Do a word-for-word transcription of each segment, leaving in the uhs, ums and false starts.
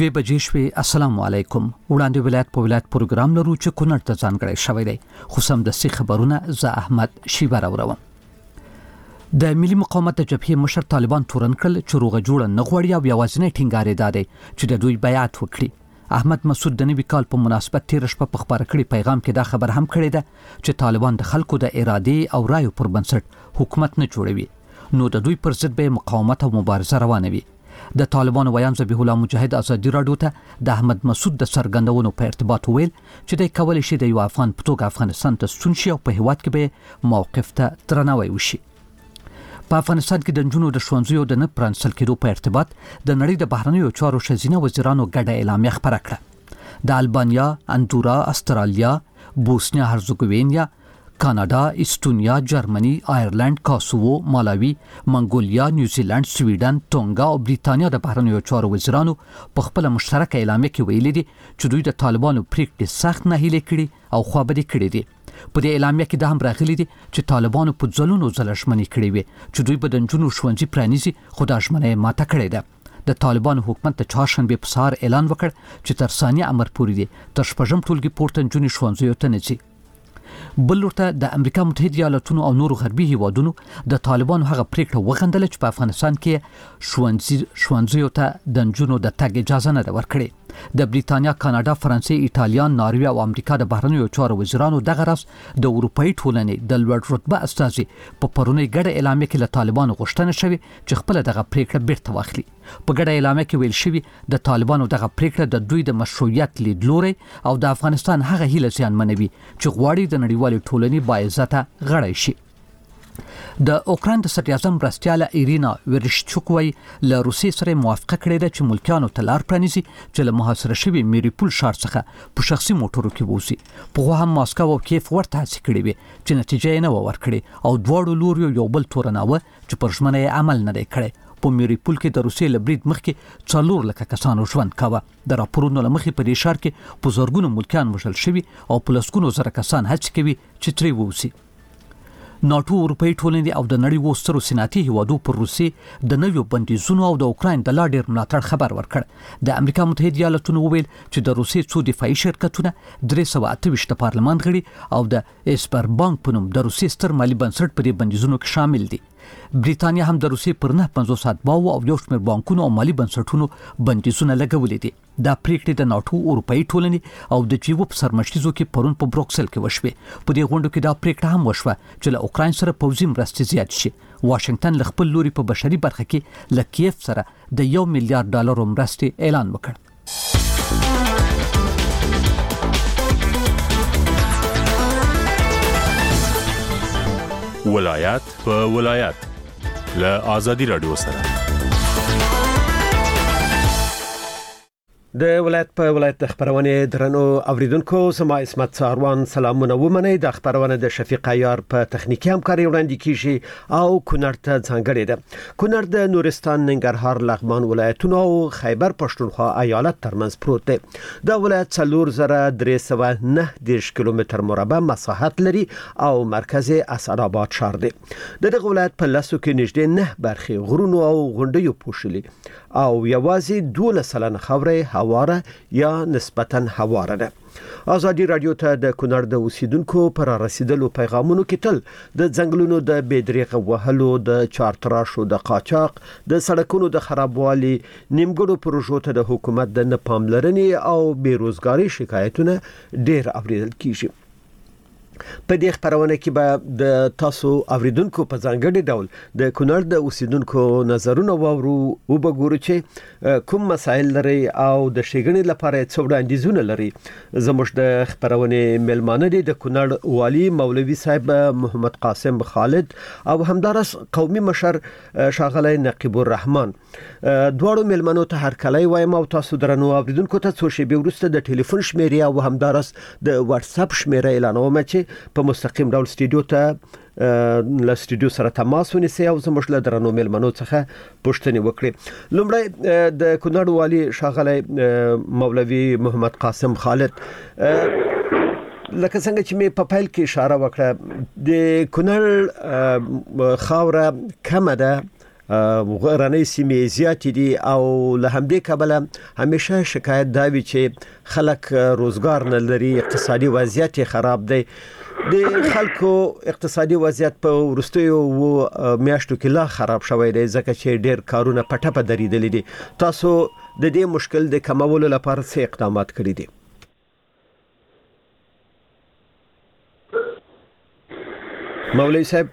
دوی بجې شوې. السلام علیکم. وړاندې ولایت په ولایت پروګرام لرو چې کونړ ته ځانګړی شوی دی. خو سم د سی خبرونه زه احمد شیبه راوړم. د ملي مقاومت د جبهې مشر طالبان تورن کړل چې روغه جوړه نه غواړي او یوازینی ټینګار یې دا دی چې د دوی بیعت وکړي. احمد مسعود د نوي کال په مناسبت تیر شپه په خبره کړي پیغام کې دا خبر هم کړی ده چې طالبان د خلکو د ارادې او رایو پر بنسټ حکومت نه جوړوي، نو د دوی پر ضد به مقاومت او مبارزه روانه وي. د طالبانو ویان ذبیح الله مجاهد ازادي راډیو ته د احمد مسعود د څرګندونو په ارتباط ویل چې د کولی شي د یو افغان په توګه افغانستان ته ستون شي او په هیواد کې به موقف ته درناوی وشي. په افغانستان کې د نجونو د ښوونځیو د نه پرانستل کېدو په ارتباط د نړۍ د بهرنیو چارو ښځینه وزیرانو ګډه اعلامیه خپره کړه. د البانیا، اندورا، استرالیا، بوسنیا هرزګوینیا، کاناډا، استونیا، جرمني، آیرلند، کاسوو، مالاوي، منګولیا، نیوزیلند، سویډن، ټونګا او بریتانیا د بهرنیو چارو وزیرانو په خپل مشترکه اعلامیه کې ویلي دي چې دوی د طالبانو پریکړې سخت نهیلې کړي او خوابدي کړي دي. په دې اعلامیه کې دا هم راغلي دي چې طالبانو په ځلونو ځله ژمنې کړې وي چې دوی به د نجونو ښوونځي پرانیزي، خو دا ژمنه یې ماته کړې ده. د طالبانو حکومت د چهارشنبې په سهار اعلان وکړ چې تر ثانیه امر پورې دي تر شپږم ټولګي پورته نجونې ښوونځیو ته نه ځي. بل ورته د امریکا متحده ایالاتونو او نورو غربي هیوادونو د طالبانو هغه پریکړه وغندله چې په افغانستان کې ښوونځي ښوونځیو ته د نجونو د تګ اجازه نه ده ورکړې. د بریتانیا، کاناډا، فرانسې، ایټالیا، ناروې او امریکا د بهرنیو چارو وزیرانو دغه راز د اروپאי ټولنې د لوړ رتبه استازي په پرونی ګډه اعلامیه کې له طالبانو غوښتنه شوې چې خپل دغه پریکړه بیرته واخلي. په ګډه اعلامیه کې ویل شوی د طالبانو دغه پریکړه د دوی د مشروعیت لیدلوري او د افغانستان هغه هیله زیانمنوي چې غواړي د نړیوالې ټولنې باعزته غړی شي. د اوکراین د صدر اعظم مرستیاله ایرینا ورشچوک وایي له روسیې سره موافقه کړې ده چې ملکیانو ته لار پرانیزي چې له محاصره شوي میریپول ښار څخه په شخصي موټرو کې ووځي. پخوا هم ماسکو او کیف ورته هڅې کړې وې چې نتیجه یې نه وه ورکړې او دواړو لوریو یو بل تورناوه چې پر ژمنه یې عمل نه دی کړی. په میریپول کې د روسیې له برید مخکې څلور لکه کسانو ژوند کاوه. د راپورونو له مخې په دې ښار کې په زرګونو ملکیان وژل شوي او په لسګونو زره کسان هڅې کوي چې ترې ووځي. ناټو، اروپאי ټولنې او د نړۍ و سترو صنعتي هیوادو پر روسیې د نویو بندیزونو او د اوکراین د لا ډیر ملاتړ خبر ورکړ. د امریکا متحده ایالاتونو وویل چې د روسیې څو دفاعي شرکتونه درې سوه اته ویشت د پارلمان غړي او د اسپر بانک په نوم د روسیې ستر مالي بنسټ په دې بندیزونو کې شامل دي. بریتانیا هم د روسیې پر نه پنځوس اتباعو او یو شمېر بانکونو او مالي بنسټونو بندیزونه لګولي دي. دا پریکړې د ناټو، اروپאי ټولنې او د جیو په سرمشتیزو کې پرون په بروکسل کې وشوې. په دې غونډو کې دا پریکړه هم وشوه چې له اوکراین سره پوځي مرستې زیات شي. واشنگټن له خپل لوري په بشري برخه کې له کیف سره د یو میلیارډ ډالرو مرستې اعلان وکړ. ولایت په ولایت له آزادي رادیو سره د ولایت په ولایت د خبرونه درنو اوریدونکو، سما اسمت ساروان سلامونه ومنئ. د خبرونه د شفیق عیار په تخنیکی همکاري وړاندې کیږي او کونړ ته ځانګړې ده. کونړ د نورستان، ننګرهار، لغمان ولایتونو او خیبر پښتونخوا ایالت ترمنځ پروت دی. دا ولایت څلور زره درې سوه نه دېرش کیلومتر مربع مساحت لري او مرکز اسعدآباد ښار دی. د دغه ولایت په لاسو کې نږدې نه برخې غرونو او غونډیو پوښلي او یوازې دولس سلنه خاورې هواره یا نسبتاً هواره ده. آزادي رادیو ته د کونړ د اوسیدونکو پر رسیدلو پیغامونو کې تل د ځنګلونو د بېدریغه وهلو، د چارتراشو د قاچاق، د سړکونو د خرابوالي، نیمګړو پروژو ته د حکومت د نه پاملرنې او بیروزګاری شکایتونه ډېر اوریدل کیږي. په دې خبرونه کې به د تاسو اوریدونکو په ځانګړي ډول د کونړ د اوسیدونکو نظرونه واورو او وګورو چې کوم مسایل لري او د شګړې لپاره څو وړاندیزونه لري. زموږ د خبرونه ملمانه دي د کونړ والی مولوي صاحب محمد قاسم خالد او همدارس قومي مشر شاغلی نقیب الرحمن. دواړو ملمنو ته هر کله وایم او تاسو درنو اوریدونکو ته څو شیبې وروسته د ټلیفون شمیرې او همدارس د واتس اپ شمیره اعلانوم چې په مستقیم ډول استودیو ته له استودیو سره تماس ونیسي او زموږ له درنو ملمنو څخه پوښتنې وکړي. لومړی د کونړ والی شاغلی مولوي محمد قاسم خالد، لکه څنګه چې مې په پیل کې اشاره وکړه، د کونړ خاوره کمه ده غرنۍ سیمې زیات دي او له همدې کبله همیشه شکایت دا وی چې خلک روزګار نه لري، اقتصادي وضعیت خراب دی. د خلکو اقتصادي وضعیت په ورستیو و میاشتو کې لا خراب شوی دی ځکه چې ډېر کارونه پټه په درېدل دي. تاسو د دې مشکل د کمولو لپاره څه اقدامات کړی دي؟ مولوی صاحب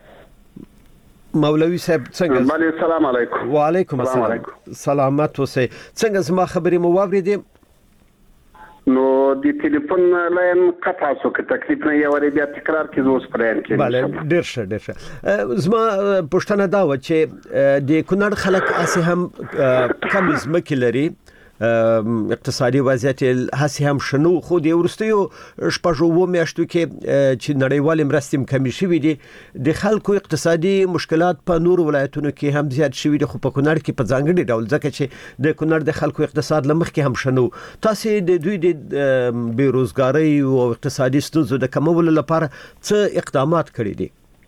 مولوی صاحب څنګه؟ بله السلام علیکم. وعلیکم السلام. سلامت اوسئ. څنګه زما خبرې مو واوریدې؟ نو د ټلیفون لاین قطع شو، که تکلیف نه یو بیا تکرار کې زوس پرېن کې. بله ډیر ښه ډیر ښه. زما پښتنه دا و چې د کونړ خلک اسې هم کم ځمکې لري، اقتصادي وضعیت هسې هم شنو، خو د ورستیو شپږو میاشتو کې چې نړیوال مرستې کمې شوې دي، د خلکو اقتصادي مشکلات په نور ولایتونو کې هم زیات شوي دي، خو په کونړ کې په ځانګړي ډول ځکه چې د کونړ د خلکو اقتصاد لمخ کې هم شنو. تاسو د دوی د بیروزګاری او اقتصادي ستونزو د کمولو لپاره څه اقدامات کړی دي؟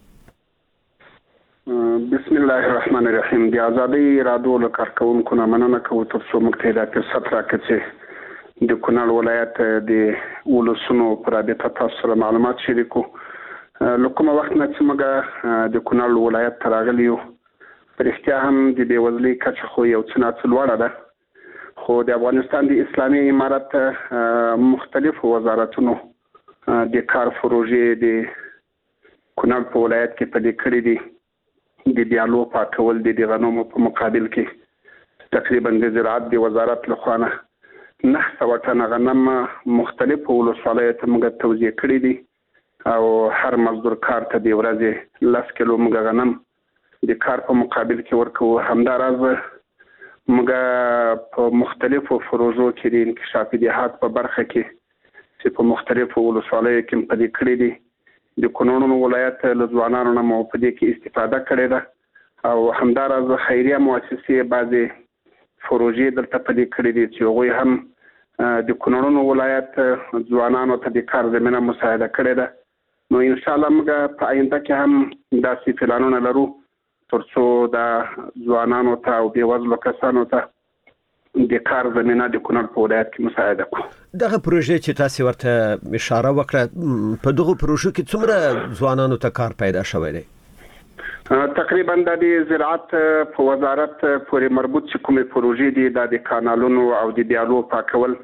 بسم الله الرحمن الرحیم. د ازادي رادیو له کارکونکو نه مننه کوم تر څو موږ ته د ستره کې د کونړ ولایت د ولسونو پر رابطه تاسو سره معلومات شریکو. لکه وخت نه چې موږ د کونړ ولایت تراغلیو، پرختیا هم د بیوزلۍ کچه خو یو څه نه لوړه ده، خو د افغانستان د اسلامي امارت مختلفو وزارتونو د کار پروژې د کونړ په ولایت کې پلي کړې دي. د دیالو پاکول د غنمو په مقابل کې تقریبا د زراعت د وزارت لخوا نه نه سوه ټنه غنم مختلفو ولسوالیو ته موږ توزیع کړي دي، او هر مزدور کار ته د ورځې لس کیلو موږ غنم د کار په مقابل کې ورکوو. همداراز موږ په مختلفو پروژو کې د انکشاف دیهات په برخه کې چې په مختلفو ولسوالیو کې پلي کړي دي، د کونړ ولایت له ځوانانو نه مو په دې کې استفاده کړې ده، او همداراز خیریه مؤسسې بعضې پروژې دلته پلي کړې دي چې هغوی هم د کونړ ولایت ځوانانو ته د کار زمینه مساعده کړې ده. نو انشاءالله موږ په آینده کې هم داسې پلانونه لرو تر څو د ځوانانو ته او بېوزلو کسانو ته د کار زمینه د کونړ په ولایت کې مساعده کړو. دغه پروژې چې تاسو ورته اشاره وکړه، په دغه پروژو کې څومره ځوانانو ته کار پیدا شوی دی؟ تقریبا د زراعت په وزارت پورې مربوط چې کومې پروژې دي د کانالونو او د دیالو پاکول،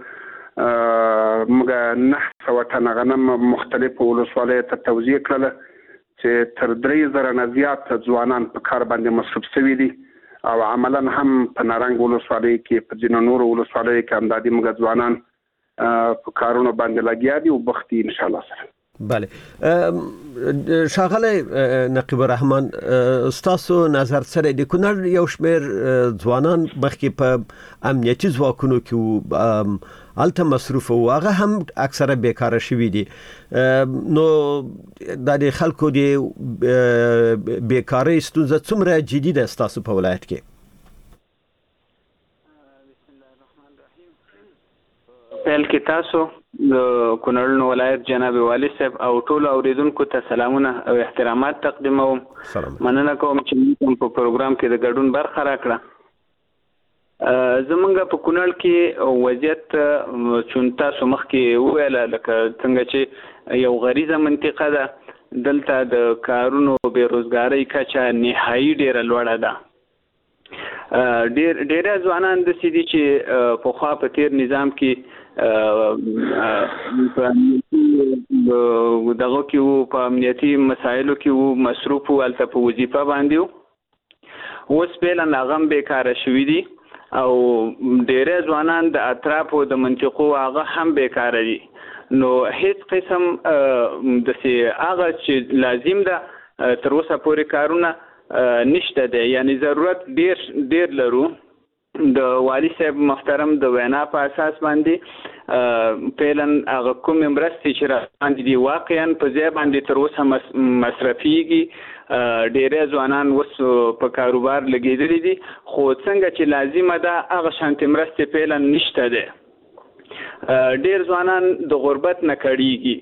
موږ نه سوه ټنه غنم مختلفو ولسوالیو ته توزیع کړله چې تر درې زره نه زیات ځوانان په کار باندې مصروف شوي دي، او عملا هم په نارنګ ولسوالۍ کې په ځینو نورو ولسوالیو کې همدادي موږ ځوانان په کارونو باندې لګیا دي او بخت دي انشاءالله سره. بله ښاغلی نقیب الرحمن، ستاسو نظر سره د کونړ یو شمېر ځوانان مخکې په امنیتي ځواکونو کې هلته مصروف وو، هغه هم اکثره بیکاره شوي دي. نو د خلکو د بیکارۍ ستونزه څومره جدي ده ستاسو په ولایت کې؟ پیل کې تاسو د کونړ ولایت جناب والي صاحب او ټول اوریدونکو ته سلامونه او احترامات تقدیموم. مننه کوم چې موږ په پروګرام کې د ګډون برخه راکړه. زمونږ په کونړ کې وضعیت چون تاسو مخکې وویله لکه څنګه چې یو غریزه منطقه ده، دلته د کارونو بیروزګارۍ کچه نهایي ډیره لوړه ده. ډیر ډیره ځوانان داسې دي چې پخوا په تیر نظام کې دغه کې وو، په امنیتي مسایلو کې وو، مصروف وو، هلته په وظیفه باندې وو. اوس فعلا هغه هم بیکاره شوي دي، او ډیره ځوانان د اطرافو د منطقو هغه هم بیکاره دي. نو هیڅ قسم داسې هغه چې لازم ده تر اوسه پورې کارونه نشته دی، یعنی ضرورت ډیر ډیر لرو. د والي صاحب محترم د وینا په اساس باندې فعلا هغه کومې مرستې چې را باندې دي واقعا په ځای باندې تر اوسه مصرفیږي. ډیری ځوانان اوس په کاروبار لګېدلي دي، خو څنګه چې لازمه ده هغه شانتې مرستې فعلا نشته دی. ډیر ځوانان د غربت نه کړېږي،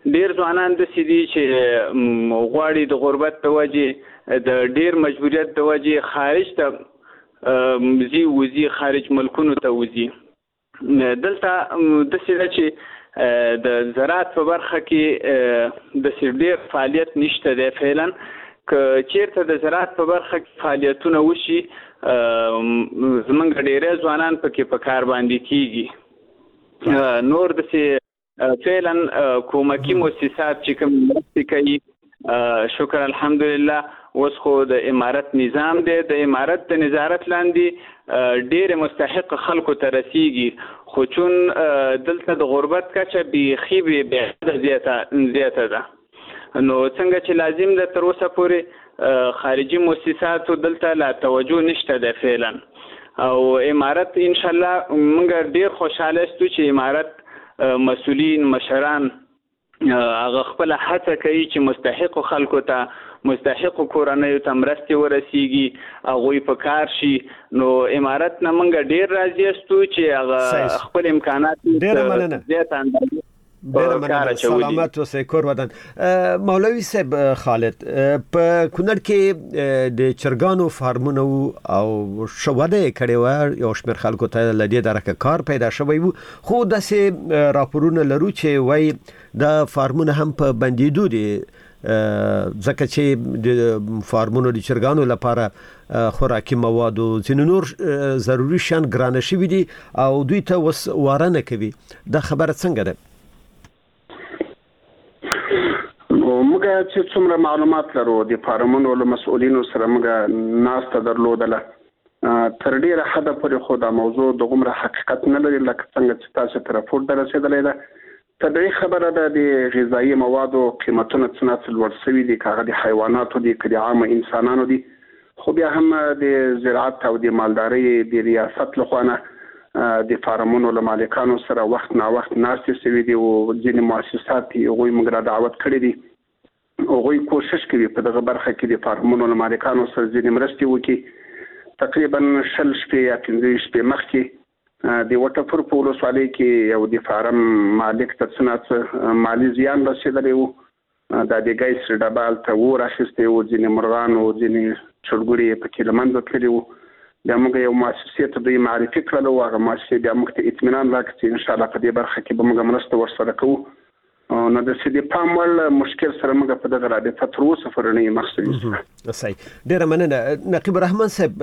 ډیر ځوانان د سیدي چې غواړي د غربت په وجه د ډیر مجبوریت د وجه خارج ته زی وزي خارج ملکونو ته وزي. دلته د سیده چې د زراعت په برخه کې د سیر ډیر فعالیت نشته دی فعلا. که چیرته د زراعت په برخه کې فعالیتونه وشي زمونږ ډیری ځوانان پکې په کار باندې کیږي. نور د سي فعلا کومکی مؤسسات چې کوم مرستې کوي شکر الحمدلله اوس خو د امارت نظام دی، د امارت د نظارت لاندې ډېر مستحق خلکو ته رسیږي، خو چون دلته د غربت کچه بیخي بې زیاته ده نو څنګه چې لازم ده تر اوسه پورې خارجي مؤسساتو دلته لا توجه نشته ده فعلا. او امارت انشاءالله موږ ډېر خوشحاله استو چې امارت مسؤلین مشران هغه خپل هڅه کوي چې مستحق خلکو ته مستحق کورنیو ته مرستې ورسیږي هغوی په کار شي. نو امارت نه موږ ډېر راضي استو چې هغه خپل امکانات زیات اندازه ډېر مننه. سلامت اوسئ کور ودان. مولوي صاحب خالد په کونړ کې د چرګانو فارمونه او شوده کړي و یو شمېر خلکو ته لدی درکه کار پیدا شوی وو، خو داسې راپورونه لرو چې وای د فارمونه هم په بندیدو دي ځکه چې د فارمونو د چرګانو لپاره خوراکي مواد او ځینې نور ضروري شیان ګرانه شوي دي او دوی ته وس واره نه کوي. دا خبره څنګه ده؟ موږ چې څومره معلومات لرو د فارمونو له مسؤلینو سره موږ ناسته درلودله تر ډیره حده پورې خو دا موضوع د عمره حقیقت نه لري لکه څنګه چې تاسو ته راپور دررسېدلی ده. طبیعي خبره ده د غذایي موادو قیمتونه څنګه لوړ شوي دي، که هغه د حیواناتو دي که د عامه انسانانو دي، خو بیا هم د زراعت او د مالدارۍ د ریاست لخوا نه د فارمونو له مالکانو سره وخت نا وخت ناستې شوي دي او ځینې مؤسسات هغوی موږ را دعوت کړي دي. هغوی کوشش کوي په دغه برخه کې د فارمونو له مالکانو سره ځینې مرستې وکړي. تقریبا شل شپې یا پنځه شپې مخکې د وټفور په ولسوالۍ کې یو د فارم مالک ته څه مالي زیان رسېدلی و، دا د ګیس ډبه هلته اور اخیستی و، ځینې مرغان او ځینې چرګوړي یې پکې له منځه تللي وو. بیا موږ یو مؤسسې ته دوی معرفي کړل او هغه مؤسسې بیا موږ ته اطمینان راکړ چې انشاءالله په دې برخه کې به موږ مرسته ورسره کوو. نو د سې د پام وړ مشکل سره موږ په دغه رابطه تر اوسه پورې نه یو مخصوص. صحیح، ډېره مننه. نقیب الرحمن صاحب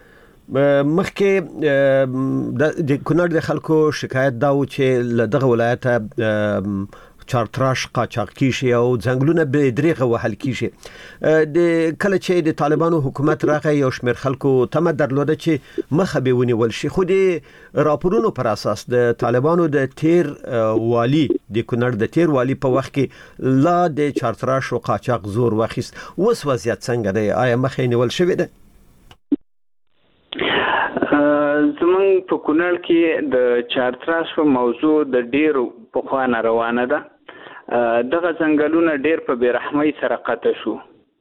مخکې د کونړ د خلکو شکایت دا و چې له دغه ولایته چارتراش قاچاق کیږي او ځنګلونه به دریغه وهل کیږي. د کله چې د طالبانو حکومت راغی یو شمېر خلکو تمه درلوده چې مخه به ونیول شي، خو د راپورونو پر اساس د طالبانو د تیر والی د کونړ د تیر والی په وخت کې لا د چارتراش او قاچاق زور واخیست. اوس وضعیت څنګه دی؟ آیا مخه نیول شوې ده؟ زمونږ په کونړ کې د چارتراش په موضوع د ډیرو پخوا نه روانه ده. دغه ځنګلونه ډیر په بیرحمۍ سره قطع شو.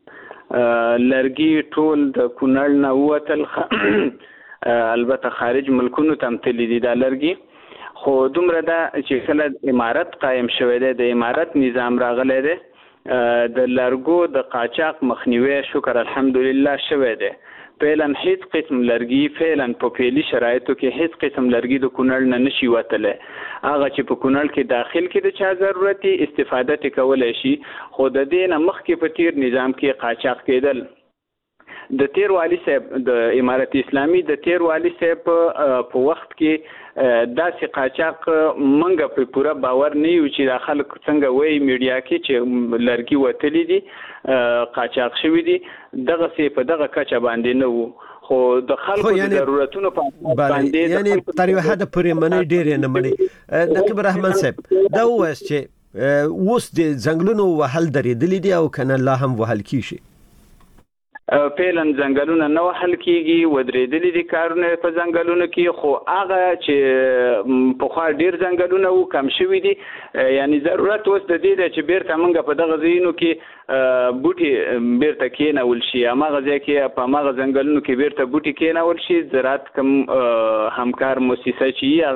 لرګي ټول د کونړ نه ووتل، البته خارج ملکونو ته هم تللي دي دا لرګي، خو دومره ده چې کله امارت قایم شوی دی، د امارت نظام راغلی دی، د لرګو د قاچاق مخنیوی شکر الحمدلله شوی دی. فعلا هیڅ قسم لرګي فعلا په فعلي شرایطو کې هیڅ قسم لرګي د کونړ نه نشي وتلی. هغه چې په کونړ کې داخل کې د چا ضرورتي استفاده ته کولی شي، خو د دې نه مخکې په تیر نظام کې قاچاق کېدل. د تیر والی صاحب د امارت اسلامي د تیر والی صاحب په وخت کې داسې قاچاق منګه په پوره باور نه یو چې د خلک څنګه وایي میډیا کې چې لرګي وتلی دي قاچاق شوي دي، دغه سي په دغه کچه باندې نه وو، خو د خلکو د ضرورتونو په باندې یعنی تر یو حد پورې منې ډېرې نه منې. نقیب الرحمن صاحب دا وایي چې اوس د ځنګلونو وهل درېدلي دي او کنه لا هم وهل کیږي؟ فعلا ځنګلونه نه وهل کیږي، ودرېدلي دي کارونه په ځنګلونو کې، خو هغه چې پخوا ډېر ځنګلونه وو کم شوي دي. یعنی ضرورت اوس د دې دی چې بیرته موږ په دغه ځایونو کې بوټي بیرته کېنول شي، هماغه ځای کې په هماغه ځنګلونو کې بیرته بوټي کېنول شي. زراعت کوم همکار مؤسسه چې هغه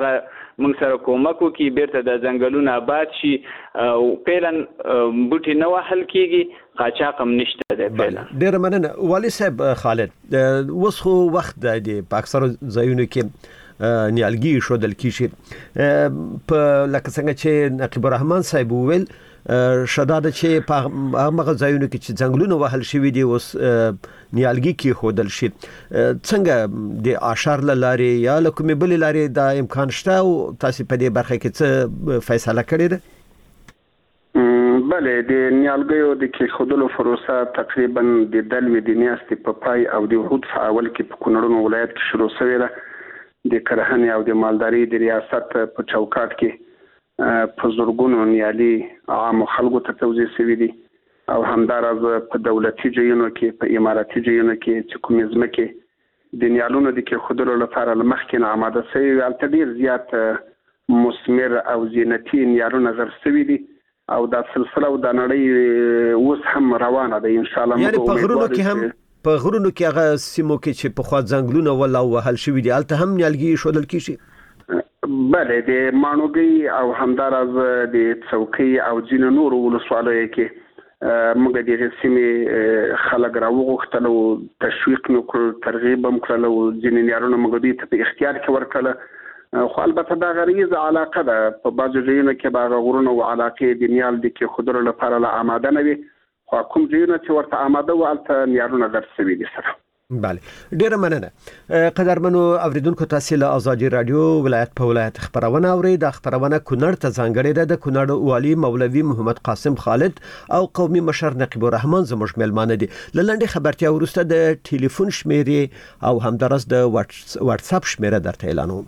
موږ سره کومک وکړي بیرته د ځنګلونو آباد شي او پیلن بوټي نه وهل کیږي قاچاق هم نشته دی پیلن. ډیر مننه والي صاحب. خالد اوس خو وخت دی په اکثر ځایونو کې نیالګي شودل کیږي په لکه څنګه چې نقیب الرحمن صاحب ویل شداد چې په هغه ځایونو کې چې ځنګلونه وهل شوی دي اوس نیالګي کې خودل شي څنګه د اشار لاري یا کومې بل لاري دا امکان شته او تاسو په دې برخه کې څه فیصله کړې ده؟ بله د نیالګیو د کې خودلو پروسه تقریبا د دلوي د نیاستي په پای او د وحود په اول کې په کونړ ولایت کې شروع شوې ده. د کرهنې او د مالداري د ریاست په چوکاټ کې په زورګونو نیالي عام خلکو ته توزیع شوی دي او همدارز په دولتي ځایونو کې په اماراتي ځایونو کې چې کومې ځمکې د نیالونو د کې خودلو لپاره مخکې نه آماده شوي البته ډیر زیات مثمر او زینتي نیالونه غر شوي دي او دا سلسله او دا نړۍ اوس هم روانه ده ان شاء الله. یعنی په غرونو کې هم په غرونو کې هغه سیمو کې چې په خوا ځنګلونه ولا وهل شوی دي البته هم نیالګي شودل کیږي. بله د مانوګي او همدارز د څوکۍ او ځینو نورو ولسوالیو کې موږ د سیمې خلک راوغوښتل او تشویق وکړو ترغیب هم کړل او ځینې نیالونه موږ دوی ته په اختیار کې ورکړل. خو البته دا غریزه علاقه ده په بعضو ځایونو کې باغ غرونه او علاقې د نیال د کې خودلو لپاره لا آماده نه وي خو کوم ځایونه چې ورته آماده و البته نیالونه درسوي دي سره. بله ډیره مننه قدرمنو اوریدونکو. تاسو له آزادي رادیو ولایت په ولایت خبرونه اورئ. د خبرونه کونړ ته ځانګړې ده. د کونړ والی مولوي محمد قاسم خالد او قومي مشر نقیب الرحمن زموږ ملمانه دي. لنډه خبرتیا وروسته د ټلیفون شمیرې او همدارس د واتس اپ شمیره درته اعلانوم.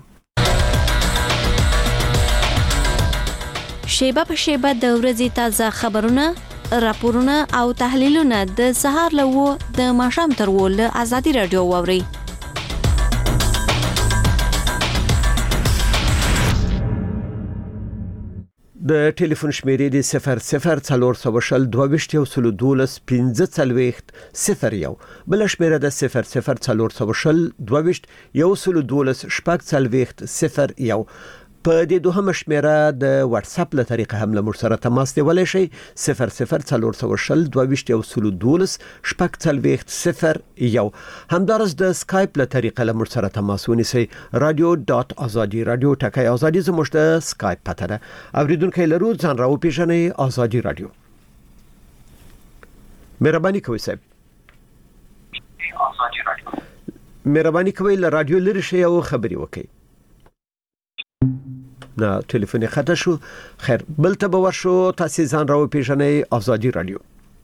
شیبه په شیبه د ورځې تازه خبرونه راپورونه او تحلیلونه د سهار له و د ماښام تر و له آزادي رادیو واوري. د ټلیفون شمیرې د صفر صفر څلور سوه شل دوه ویشت یو سلو دولس پنځه څلوېښت صفر یو بل شمیره د صفر صفر څلور سوه شل دوه ویشت یو سلو دولس شپږ څلوېښت صفر یو. په دې دوهمه شمیره د واتس اپ له طریقې هم له موږ سره تماس نیولی شئ صفر صفر څلور سوه شل دوه ویشت یو سلو دولس شپږ څلوېښت صفر یو. همدارس د سکایپ له طریقې له موږ سره تماس ونیسئ رادیو ډاټ ازادي رادیو ټکی ازادي زموږ د سکایپ پته ده. اوریدونکي لرو ځان راوپېژنئ ازادي رادیو. مهرباني کوئ صاحب مهرباني کوئ له رادیو لرې شئ او خبرې وکړئ. نه ټلیفون خطا شو. خیر بل ته به ورشو. تاسو ځان راو پیژنئ آزادي رادیو.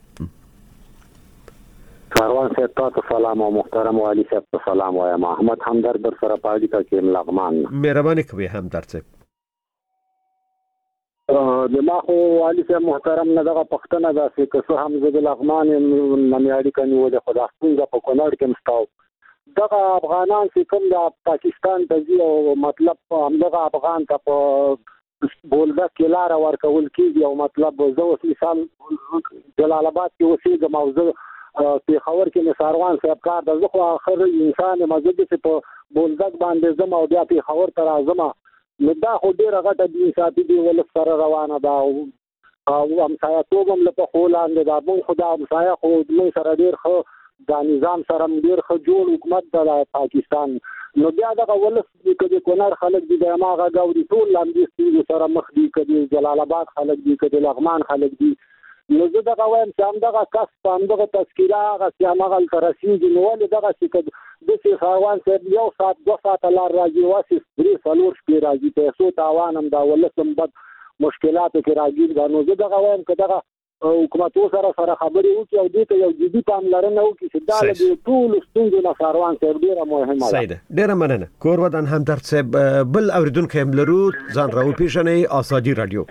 کاروان صاحب تاسو سلام او محترم والی صاحب سلام وایم. احمد همدرد در سره پاجي کې لغمان. مهرباني کوي همدرد صاحب. د ما خو والی صاحب محترم نه دغه پښتنه ده چې که هم زه د لغمان نمیاړي کني و د خدا څنګه په کونړ کې مستاو دغه افغانان چې کوم د پاکستان ته ځي او مطلب همدغه افغان ته په بولګه کې لار ورکول کیږي او مطلب زه اوس مثال جلال آباد کې اوسېږم او زه پیښور کې نثاروان صاحب کار د زه خو آخر انسان مزګ چې په بولګه باندې زم او بیا پیښور ته راځم نو دا خو ډېره غټه د انصافي دی ولس سره روانه ده او همسایه توب هم له پښو لاندې ده. مونږ خو دا همسایه خو مونږ سره ډېر ښه دا نظام سره ډېر ښه جوړ حکومت د پاکستان نو بیا دغه ولس که د کونړ خلک دي د هماغه ګاوري ټول لامدې ستونزو سره مخ دي که د جلال آباد خلک دي که د لغمان خلک دي نو زه دغه وایم چې همدغه کس په همدغه تذکیره هغه چې هماغه هلته رسېږي نو ولې دغسې که داسې خاروان صاحب یو ساعت دوه ساعته لار راځي واسې درې څلور شپې راځي پیسو تاوان هم دا ولس هم بد مشکلاتو کې راګیر ده نو زه دغه وایم که دغه حکومتو سره سره خبرې وکړي او دې ته یو جدي پاملرنه وکړي چې دا له دې ټولو ستونزو نه کاروان صاحب ډېره مهمه ده. صحیح ده ډېره مننه. کور ودان همدرد صاحب بل اوریدونکی هم لرو ځان راوپېژنئ آزادي رادیو.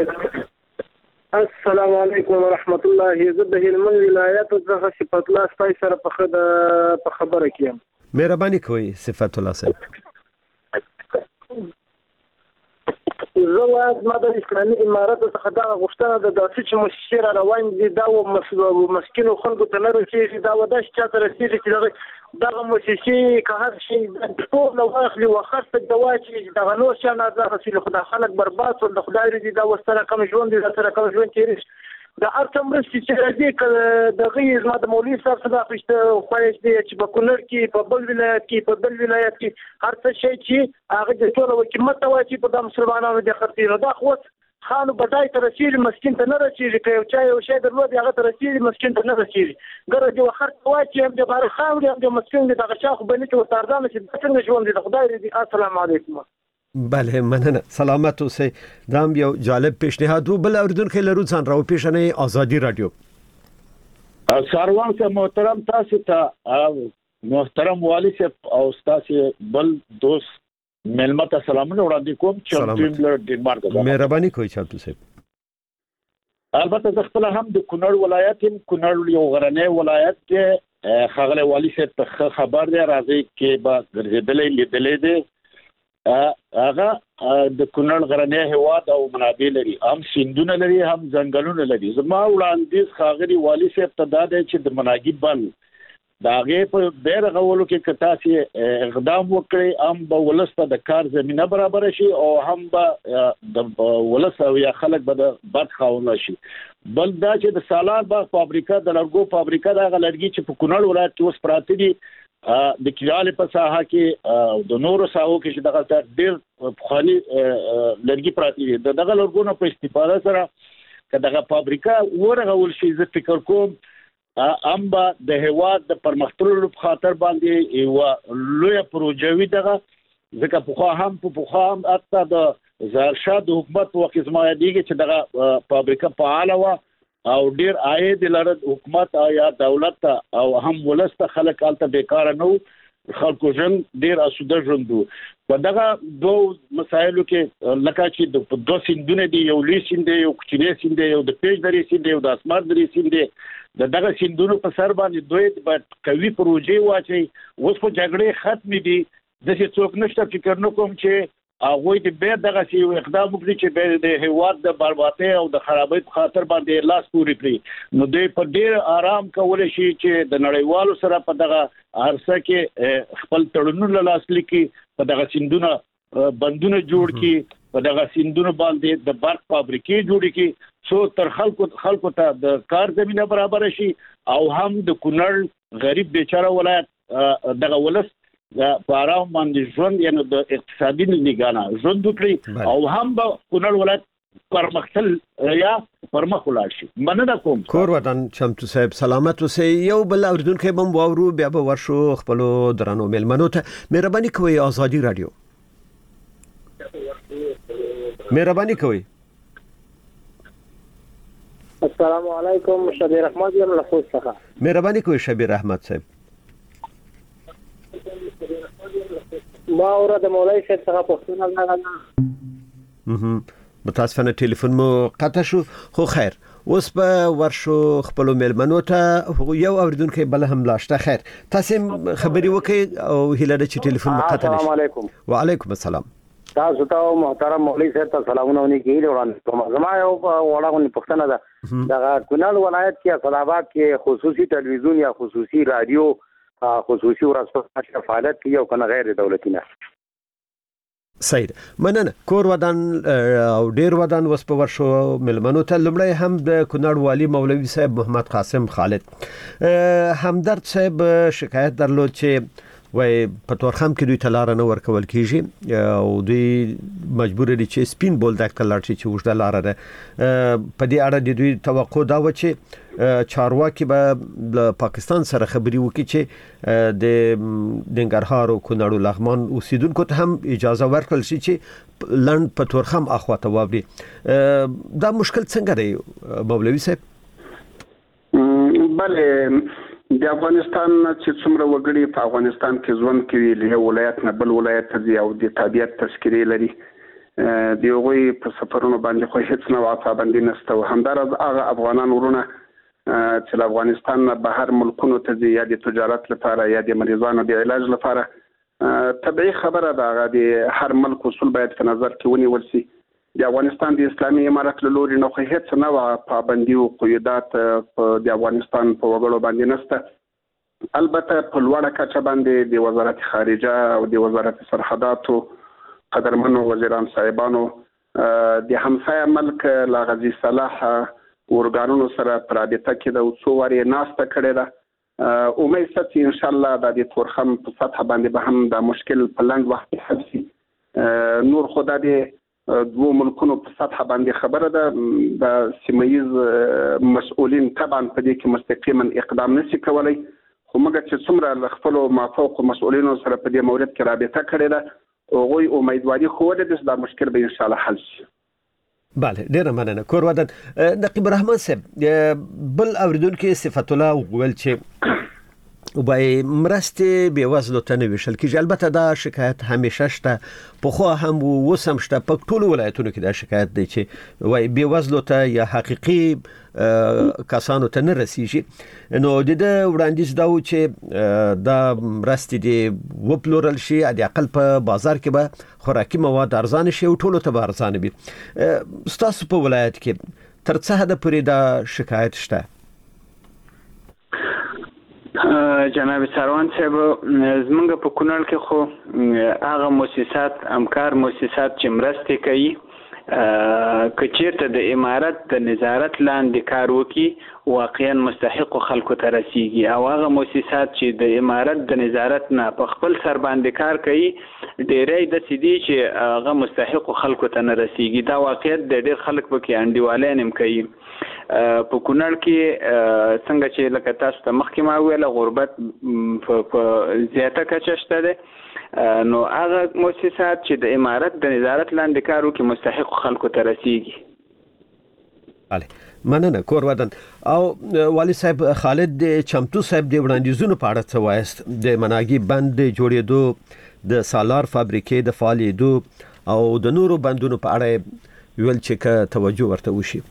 السلام علیکم ورحمت الله. زه د هلمند ولایت څخه صفت الله سپای سره په خبره کې یم. مهرباني کوئ صفت الله صاحب. زه وایم ما د اسلامي امارت څخه دا غوښتنه ده د چې مشیر روان دي دا مسکینو خلکو ته نه رسېږي دا ودا چې چاته رسېږي چې دغه موسسې که هر شي ټول نو واخلي وخت دوا چې دغه نور شان نه رسېږي خو دا خلک برباد شول د خدای رضي دا وسره کم ژوند دي سره کم ژوند تېرېږي د هر څه مرستې چې راځي دغه زما د مولوي صاحب څخه اخیسته خواهش دی چې په کونړ کې په بل ولایت کې په بل ولایت کې هر څه شی چې هغه د ټول حکومت ته وایي چې په د مسلمانانو د خرڅېږي دا خو خانو بدای ته رسېږي مسکین ته نه رسېږي که یو چا یو شی درلود هغه ته رسېږي مسکین ته نه رسېږي ګره د خرڅ وایي چې هم د بار خاورې هم د مسکین دغه شا خو به نه چې ورته ارزانه شي دا څنګه ژوند دی د خدای رضي. السلام علیکم. بله مننه سلامت اوسئ. دا هم یو جالب پیشنهاد و. بل اوریدونکو لرو ځان راو پیښنې آزادي رادیو. ساروان صاحب محترم تاسو ته محترم والی صاحب او تاسو بل دوست ملما ته سلامونه وړاندې کوم چې ټیم له ډنمارک څخه مهرباني کوئ چالتو صاحب. البته زه خپل هم د کونړ ولایت هم کونړ یو غرنی ولایت کې خغله والی صاحب ته خبر دی راځي کې با ګرځېدلې لیدلې دی هغه د کونړ غرنی هواد او منابع لري هم سیندونه لري هم ځنګلونه لري. زما وړاندیز خاغلی والی صاحب ته دا دی چې د مناګي بند دا غې په ډېر غوولو کې کتا سي اقدام وکړي هم به ولسته د کار زمينه برابر شي او هم به د ولسته یا خلک به د بد خاونه شي. بل دا چې د سالار باغ فابریکه د لرګو فابریکه دا غلرګي چې په کونړ ولایت کې اوس پراته دي د کیاله په ساحه کې د نورو ساحو کې چې دغه ډېر خالي لرګي پراته دي دغه لرګونو په استفاده سره کداغه فابریکه ورغول شي زه فکر کوم امبا د هواد د پرمختللو په خاطر باندې یو لوی پروژه دغه ځکه په خو هم په خو هم اته د زارشاد حکومت وخت زما دیږي چې دغه فابریکه فعال و او ډیر عاید لري حکومت او یا دولت او هم ولسته خلک الته بیکار نه خلکو ژوند ډیر اسوده ژوند و دغه دوه مسایلو کې لکه چې د دوه سیندونه دی یو لوی سیند یو کوچنی سیند یو د پیج درې سیند یو د اسمار درې سیند د دغه سیندونو په سر باندې دوی په کوي پروژې واچي اوس په جګړې ختم دي د څه څوک نشته فکر نه کوم چې هغه د به دغه سی اقدام وکړي چې به د هواد د بربادۍ او د خرابۍ په خاطر باندې لاس پوري کړی نو دوی په ډیر آرام کول شي چې د نړیوالو سره په دغه عرصه کې خپل تړونونه لاس لیکي په دغه سیندونه بندونه جوړ کړي په دغه سیندونو باندې د برق فابریکې جوړ کړي سو تر خلکو خلکو ته د کار زمينه برابر شي او هم د کونړ غریب بیچاره ولایت دغه ولس د پارام باندې ژوند یعنی د اقتصادي نګانه ژوند وکړي او هم به کونړ ولایت پرمختل یا پرمخ ولاړ شي. مننه کوم کور ودان چمتو صاحب سلامت اوسئ. یو بل اوریدونکو بم واورو بیا به ورشو خپل درنو ملمنو ته مهرباني کوئ آزادي رادیو مهرباني کوئ. السلام علیکم شبیر احمد یم له خوست څخه. مهرباني کوئ شبیر احمد صاحب. ما اورا د مولوی صاحب څخه پوښتنه لرم. مهم متاسفانه ټلیفون مو قطع شو خو خیر اوس په ورشو خپل ملمنو ته یو اوریدونکو بل هم لاشته. خیر تاسو خبري وکړئ او هیله ده چې ټلیفون مو قطع نشي. السلام علیکم. وعلیکم السلام. تاسو ته محترم مولوی صاحب ته سلامونه ونیږي وړاندې کوم. زما یو وړاندې پوښتنه ده دا کونړ ولایت کې اسلام آباد کې خصوصي ټلویزیون یا خصوصي رادیو خصوصي ورځپاڼه فعالیت کوي او کنه غیر دولتي نه. صحیح مننه کور ودان او ډیر ودان وس په ورشو ملمنو ته لمړی هم د کونړ والی مولوی صاحب محمد قاسم خالد همدرد صاحب شکایت درلود چې وای په تورخم کې دوی تلار نه ورکول کیږي او دوی مجبور دي چې سپین بولدک تلار چې وښه لار ده. په دې اړه د دوی توقع دا و چې چارواکي به پاکستان سره خبري وکړي چې د دنګرهار او کونړ لغمان اوسیدونکو ته هم اجازه ورکړل شي چې لند په تورخم اخواته واوري. دا مشکل څنګه دی مولوی صاحب؟ بله د افغانستان چې څومره وګړي په افغانستان کې ژوند کوي له ولایت نه بل ولایت ته ځي او د طبيعت تذکری لري د یوغوي په سفرونو باندې خو هیڅ نه واڅابندي نشته او همدارز هغه افغانان ورونه چې افغانستان نه بهر ملکونو ته ځي یا د تجارت لپاره یا د مریضانو د علاج لپاره طبيعي خبره ده. هغه د هر ملک اصول باید په نظر کې ونیول شي د افغانستان د اسلامي امارت له لوري نه خو هیڅ نوع پابندي او قیودات د افغانستان په وګړو باندې نشته. البته په لوړه کچه باندې د وزارت خارجه او د وزارت سرحداتو قدرمنو وزیران صاحبانو د همسایه ملک لاغزي صلاح ورګانونو سره په رابطه کې د څو وارې ناسته کړې ده. امید شته چې ان شاء الله د دې تورخم په سطح باندې به هم د مشکل په لنډ وخت کې حل شي. نور خدا دې دوه ملکونو په سطح باندې خبره ده د سیمه‌یز مسؤلین طبعا په دې کې مستقیما اقدام نشي کولای، خو موږ چې څومره له خپل مافوق مسؤلینو سره په دې مورد کې رابطه کړې ده هغوی امیدواري خو ده چې دا مشکل به ان شاء الله حل شي. بله ډیره مننه. کور ودان نقیب الرحمن صاحب بل اوریدونکو صفت الله ویل چې وبای مرستې به وزلو ته نه ویشل کیږي. البته دا شکایت همیشه شته، په خو هم وسم شته په ټولو ولایتونو کې دا شکایت دی چې وای به وزلو ته یا حقيقي کسانو ته نه رسیږي. نو د وړاندیز دا و چې دا مرستې دی وپلورل شي، د اقل په بازار کې به خوراکي مواد ارزان شي او ټولو ته به ارزان وي. ستاسو په ولایت کې تر څه حد پورې دا شکایت شته؟ جناب سروان صاحب زمونږ په کونړ کې خو هغه مؤسسات همکار مؤسسات چې مرستې کوي که چیرته د امارت د نظارت لاندې کار وکړي واقعا مستحق خلکو ته رسیږي، او هغه مؤسسات چې د امارت د نظارت نه په خپل سر باندې کار کوي ډېری داسې دي چې هغه مستحق خلکو ته نه رسیږي. دا واقعیت د ډېر خلک پکې انډیوالۍ هم کوي. په کونړ کې څنګه چې لکه تاسو ته مخکې ما ویله غربت په زیاته کچه شته دی، نو هغه مؤسسات چې د امارت د نظارت لاندې کار وکړي مستحق خلکو ته رسیږي. بله مننه. کور ودان او والي صاحب خالد چمتو صاحب د وړاندیزونو په اړه څه وایست؟ د مناګي بند جوړېدو، د سالار فابریکې د فعالیدو او د نورو بندونو په اړه ویل چې که توجه ورته وشي.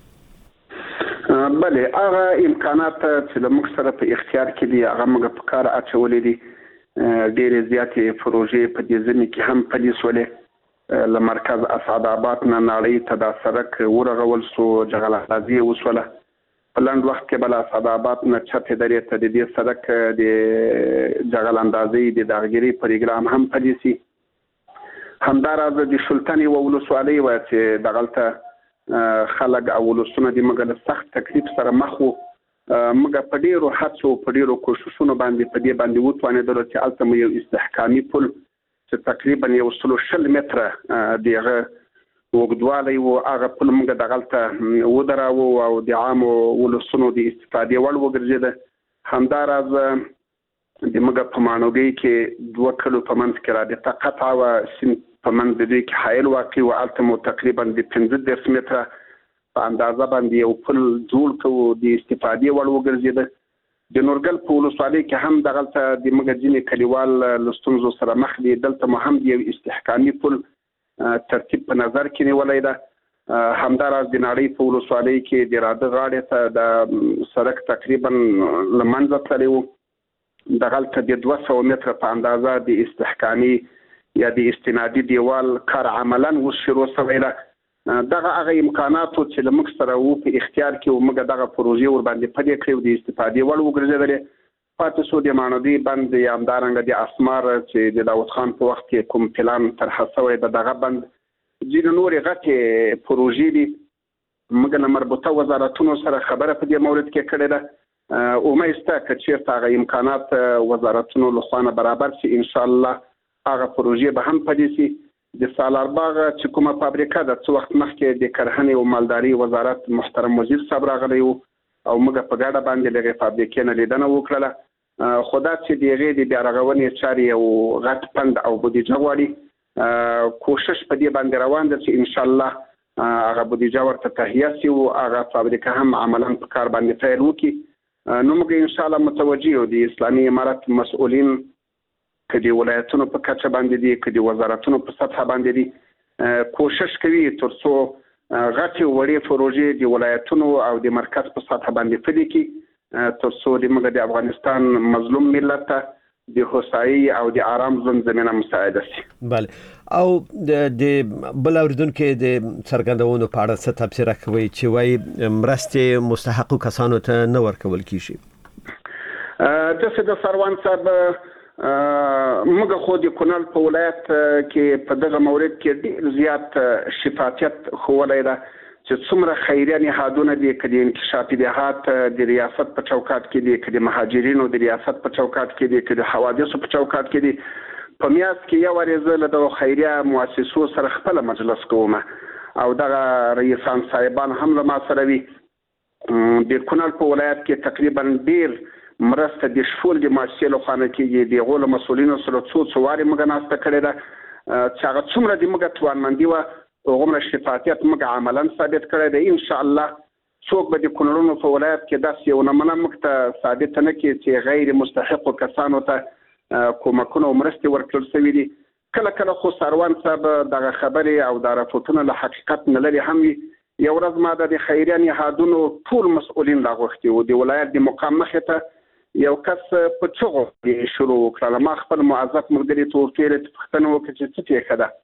بله هغه امکانات چې د موږ سره په اختیار کې دي هغه موږ په کار اچولې دي. ډېرې زیاتې پروژې په دې ځمې کې هم پلي شولې. له مرکز اسعد آباد نه ناړۍ ته دا سړک ورغول شو، جغل اندازي وشوله. په لنډ وخت کې بل اسعد آباد نه چپې درې ته د دې سړک د جغل اندازي د داغګيري پروګرام هم پلي شي. همداراز د شلتنې ولسوالۍ و چې دغلته خلک او ولسونه د مګل سخت تکلیف سره مخ وو. موږ په ډیرو هڅو په ډیرو کوششونو باندې په دې باندې وتوانېدل چې الته یو استحکامي پل چې تقریبا یو سلو شل متره دغه وګدوالی وو، هغه پل موږ دغلته ودراوو او د عامو ولسونو د استفادې وړ وګرځېده. همداراز د موږ په مانوګي کې دوه کلو په منځ کې رابطه قطع و سیند په منځ د دوی کې حایل واقع و. الته مو تقریبا د پنځه دېرش متره په اندازه باندې یو پل جوړ کړو د استفادې وړ وګرځېده. د نورګل په ولسوالۍ کې هم دغلته د موږ ځینې کلیوال له ستونزو سره مخ دي. دلته مو هم یو استحکامي پل ترتیب په نظر کې نیولی ده. همداراز د ناړۍ په ولسوالۍ کې د راده غاړې ته د سړک تقریبا له منځه تللی و. دغلته د دوه سوه متره په اندازه د استحکامي یا د استنادي دیوال کار عملا اوس شروع شوی ده. دغه هغه امکاناتو چې له موږ سره وو په اختیار کې و موږ دغه پروژې ور باندې پلي کړې د استفادې وړ وګرځېدلې. پاتې شو د مانودي بند یا همدارنګه د اسمار چې د داود خان په وخت کې کوم پلان طرحه شوی ده دغه بند ځینې نورې غټې پروژې دي. موږ له مربوطه وزارتونو سره خبره په دې مورد کې کړې ده. امید شته که چېرته هغه امکانات وزارتونو له خوا نه برابر شي ان شاء الله هغه پروژې به هم پلي شي. د سالار باغ چې کومه فابریکه ده څه وخت مخکې د کرهنې او مالداري وزارت محترم وزیر صاحب راغلی و او موږ په ګډه باندې دغه فابریکې نه لیدنه وکړله. خو دا چې د هغې د بیارغونې چارې یو غټ پند او بودیجه غواړي. کوشش په دې باندې روان ده چې انشاءالله هغه بودیجه ورته تهیه شي او هغه فابریکه هم عملا په کار باندې پیل وکړي. نو موږ انشاءالله متوجه یو د اسلامي امارت مسؤلین که د ولایتونو په کچه باندې دي که د وزارتونو په سطح باندې دي کوشش کوي تر څو غټې وړې پروژې د ولایتونو او د مرکز په سطح باندې پلي کړي تر څو د موږ د افغانستان مظلوم ملت ته د هوسايي او د آرام ژوند زمينه مساعده شي. بله او د بل اوریدونکو د څرګندونو په اړه څه تفسیر کوي چې وایي مرستې مستحقو کسانو ته نه ورکول کیږي؟ د څه د سروان صاحب موږ خو د کونړ په ولایت کې په دغه مورید کې ډیر زیات شفافیت خوولای دا چې څومره خیریه نهادونه دي کدي انکشافي جهات د ریاست په چوکاټ کې دي کدي مهاجرینو د ریاست په چوکاټ کې دي کدي حوادثو په چوکاټ کې دي په میاس کې یو ورزه له دغه خیریه مؤسسو سره خپل مجلس کوم او دغه رئیسان صاحبان هم له ما سره وي. د کونړ په ولایت کې تقریبا ډیر مرسته د شفول د مؤسسې له خوا نه کېږي. د غول مسولینو سره څو څو واري موږ ناسته کړې ده چې هغه څومره د موږ توانمندي و هغومره شفافیت موږ عملاً ثابت کړی دی. ان شاء الله څوک به د کونړونو په ولایت کې داسې یو نمونه موږ ته ثابت نه کړي چې غیر مستحقو کسانو ته کومکونه او مرستې ورکړل شوي دي. کله کله خو سروان صاحب دغه خبرې او د راپورټونو له حقیقت نه لري هم وي. یو ورځ ما د خیریه نهادونو ټول مسؤلین راغوښتي وو د ولایت د مقام مخې ته یو کس په چغو شروع کړل. ما خپل معزز ملګري ته وکړل چې پښتنه وکړي چې څه یې کړه.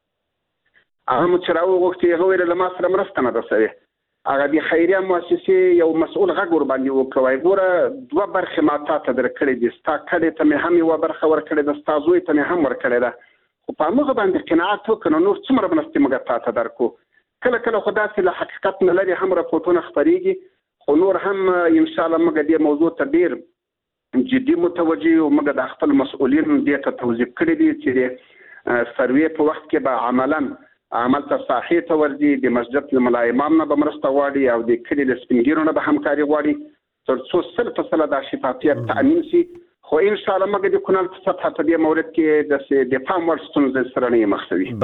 هغه مو چې راوغوښتي هغه ویل له ما سره مرسته نه ده شوې. هغه د خیریه مؤسسې یو مسؤل غږ ور باندې وکړ وایي ګوره دوه برخې ما تا ته درکړې دي ستا کډې ته مې هم یوه برخه ورکړې ده ستا زوی ته مې هم ورکړې ده خو په همغه باندې قناعت وکړه نو نور څومره مرستې موږ تا ته درکړو. کله کله خو داسې له حقیقت نه لرې هم راپورټونه خپرېږي خو نور هم انشاءالله موږ دې موضوع ته ډېر جدي متوجه یو. موږ د خپل مسؤلین دې ته توضیح کړی دي چې د سروې په وخت کې به عملاً عمل ته ساحې ته ورځي د مسجد له ملا امام نه به مرسته غواړي او د کلي له سپین ږیرو نه به همکاري غواړي تر څو سل په سله دا شفافیت تأمین شي. خو ان شاء الله موږ د کونړ په سطحه په دې مورد کې د د پام وړ ستونزې سره نه مخ شوي.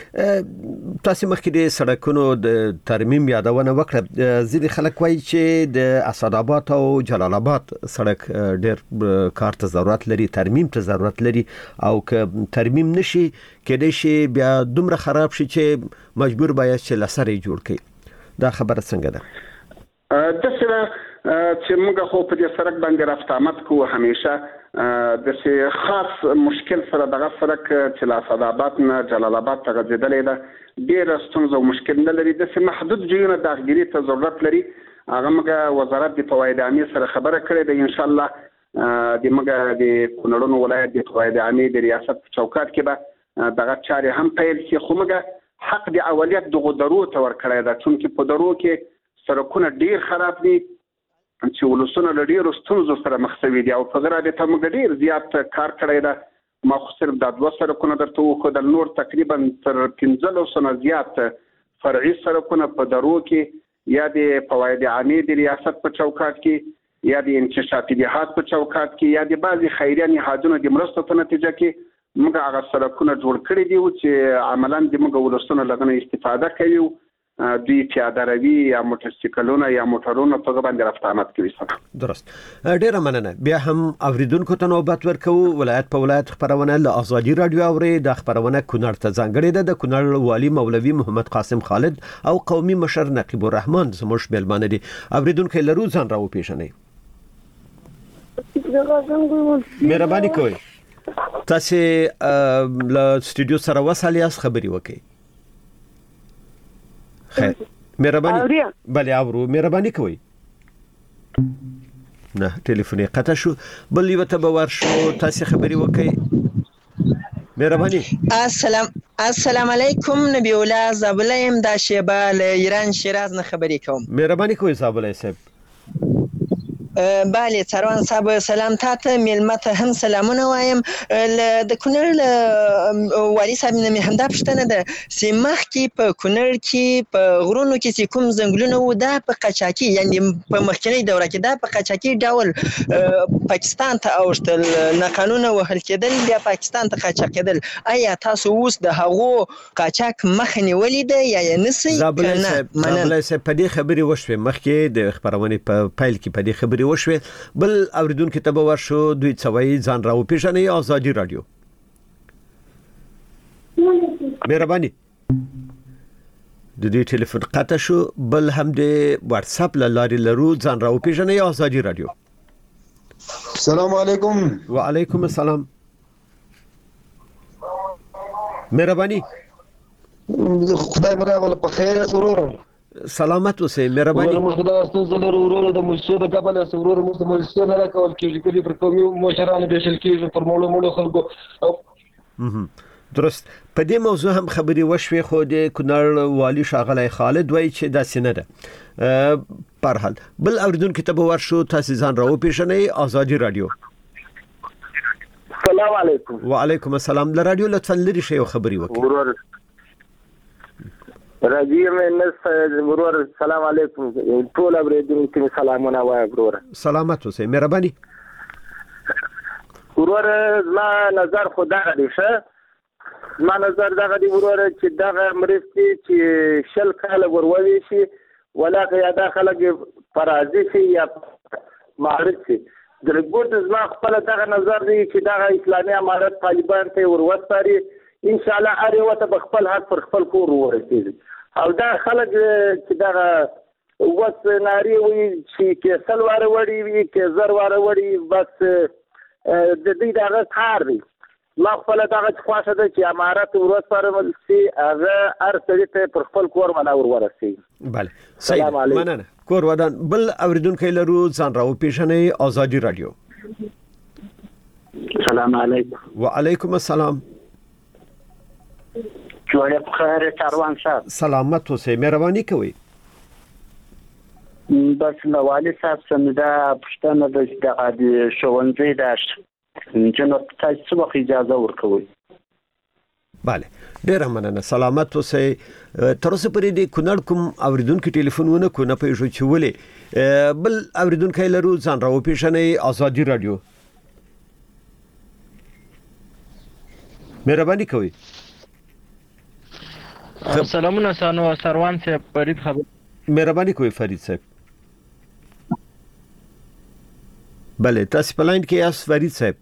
بله تاسو مخکې د سړکونو د ترمیم یادونه وکړه. ځینې خلک وایي چې د اسداباد او جلال آباد سړک ډېر کار ته ضرورت لري ترمیم ته ضرورت لري او که ترمیم نشي کېدای شي بیا دومره خراب شي چې مجبور باید چې لسرې جوړ کړي. دا خبره څنګه ده؟ د سره چې موږ خو په دې سړک باندې رفت آمد کوو همیشه د سه خاص مشکل سره دغه سړک چې لا اسداباد نه جلال آباد ته غځېدلې ده ډېر ستونزه او مشکل نه لري. د سه محدود ځایونو داخلي ته ضرورت لري. هغه موږ وزارت د فواید عامه سره خبره کړې ده. ان شاء الله د موږ د کونړونو ولایت د فواید عامه د ریاست په چوکاټ کې به دغه چارې هم پیل شي. خو موږ حق د اولیت دغه درو ته ورکړی ده چون کې په درو کې سړکونه ډېر خراب دي چې ولسونه له ډېرو ستونزو سره مخ شوي دي او په دغه رابطه موږ ډېر زیات کار کړی ده. ما خو صرف دا دوه سړکونه درته وښودل نور تقریبا تر پنځلسو نه زیات فرعي سړکونه په درو کې یا د فواید عامه د ریاست په چوکاټ کې یا د انکشافي جهات په چوکاټ کې یا د بعضي خیریه نهادونو د مرستو په نتیجه کې موږ هغه سړکونه جوړ کړي دي چې عملاً د موږ ولسونه لغنه استفاده کوي. دوی پیاده روي یا موټرسایکلونه یا موټرونه په باندې رفت آمد کوي. سره درست. ډیره مننه. بیا هم اوریدونکو ته نوبت ورکو. ولایت په ولایت خبرونه له آزادي رادیو اوري. د خبرونه کونړ ته ځانګړې ده. د کونړ والی مولوي محمد قاسم خالد او قومي مشر نقیب الرحمن زموږ میلمانه دي. اوریدونکو لرو ځان راو پیژنئ. مهرباني کوئ تاسو له سټوډیو سره وسالیاس خبري وکړئ. خیر مهرباني. بله اورو مهرباني کوئ. نه ټلیفون یې قطع شو. بل یو ته به ورشو تاسو خبري وکړئ. مهرباني. السلام السلام علیکم. نبی الله زابلیم دا شیبه له ایران شیراز نه خبري کوم. مهرباني کوئ زابلای صاحب. بله سروان صاحب سلام تاته ملمته هم سلامونه وایم. د کونړ والی صاحب نه همدا پښتنه ده چې مخکې په کونړ کې په غرونو کې چې کوم ځنګلونه وو دا په قاچاقي یعنی په مخکنی دوره کې دا په قاچاقي ډول پاکستان ته اوښتل نه قانونه وهل کېدل بیا پاکستان ته قاچاقېدل. آیا تاسو اوس د هغو قاچاق مخه نیولې ده یا یې نسئ؟ زابلای صاحب په دې خبرې وشوې مخکې د خبرونې په پیل کې په دې خبرې وشوه. بل اوریدونکو ته به ورشو دوی څوي ځان راو پیژنئ. آزادي رادیو. مهرباني. د دې ټلیفون قطع شو. بل هم د واتس اپ لاري لرو ځان راو پیژنئ. آزادي رادیو. السلام علیکم. وعلیکم السلام. مهرباني خدای مراغله په خیر ورور سلامت اوسئ مهرباني ورور خدای ستاسو له ورور د مشهد د قبل ورور مو د مشهد نه کول کېږي کلی پر قومي مشرانو د شل کېږي پر مولو مولو خلکو درست په دې موضوع هم خبري وشوي خو د کونړ والی شاغلی خالد وایي چې دا سینه ده په هر حال بل اوریدونکو ته به ورشو تاسو ځان راو پیژنئ آزادي رادیو السلام علیکم وعلیکم السلام له رادیو لطفا لري شی خبري وکړئ ورور راځي مې نس ورور السلام علیکم ټول اوریدونکو سلامونه وایم ورور سلامت اوسئ مهرباني ورور ما نظر خدا غوښه شه ما نظر دغه دی ورور چې دغه مرستي چې شل کال ورولې شي ولاکه یا داخله فرازي شي یا معرض شي د رګورت زما خپل دغه نظر دی چې دغه اسلامي امارت طالبان ته وروستاري ان شاء الله هر یو ته خپل حق پر خپل کور ورسېږي او دا خلک چې دغه وس ناری وي چې کې سلوار وړي وي کې زر واره وړي بس د دې دغه کار دی ما خپل دغه خواشه ده چې امارت وروستاره سي هغه هر څه ته پر خپل کور منور ورسېږي بله سلام علیکم مننه کور ودان بل اوریدونکو لرو ځان راو پیژنئ آزادي رادیو سلام علیکم وعلیکم السلام جوړه په خیر کاروان صاحب سلامت اوسئ مهرباني کوئ بس نو والي صاحب څنګه دا پښتنه د دغه شوونځي د جنو تاسو وخت اجازه ورکوي bale ډیر مننه سلامت اوسئ تر اوسه پرې د کونړ کوم اوریدونکو ټلیفونونه کو نه پېژو چې ولې بل اوریدونکو لرو ځان راو پیژنئ آزادي رادیو مهرباني کوئ سلامونه سانو سروان صاحب فرید خبر مهرباني کوئ فرید صاحب بله تاسو په لاین کې یاست فرید صاحب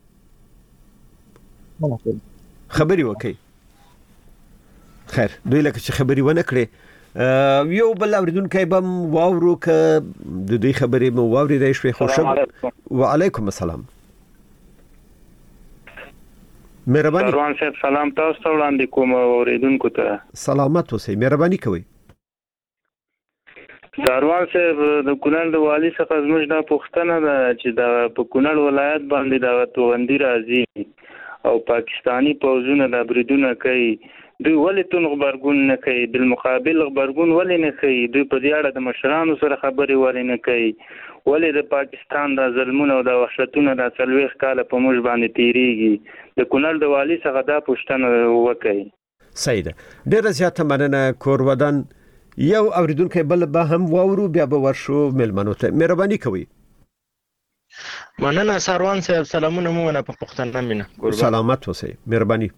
خبري وکي خیر دوی لکه چې خبري ونه کړې یو بل اوریدونکو به واورو ک د دوی خبري مو واوري دی شوي خوشم وعلیکم السلام مهرباني روان صاحب سلام تاسو ته وړاندې کوم اوریدونکو ته سلامت اوسئ مهرباني کوئ داروان صاحب د کونړ د والی څخه زموږ د پښتنه ده چې د په کونړ ولایت باندې د توغندي راځي او پاکستانی پوځونه د بریدونه کوي دوی ولې تون خبرګون نه کوي بالمقابل خبرګون ولې نه کوي دوی په دې اړه د مشرانو سره خبرې ولې نه کوي ولې د پاکستان د ظلمونو او د وحشتونو د څلويخ کاله په موږ باندې تیریږي د کونړ د والی څخه دا پښتنه وکړي سید ډیر زیاته مننه کور ودان یو اوریدونکو بل به هم واورو بیا به ورشو ملمنو ته مهرباني کوئ مننه سروان صاحب سلامونه مو نه په پښتنه مینه سلامت اوسئ مهرباني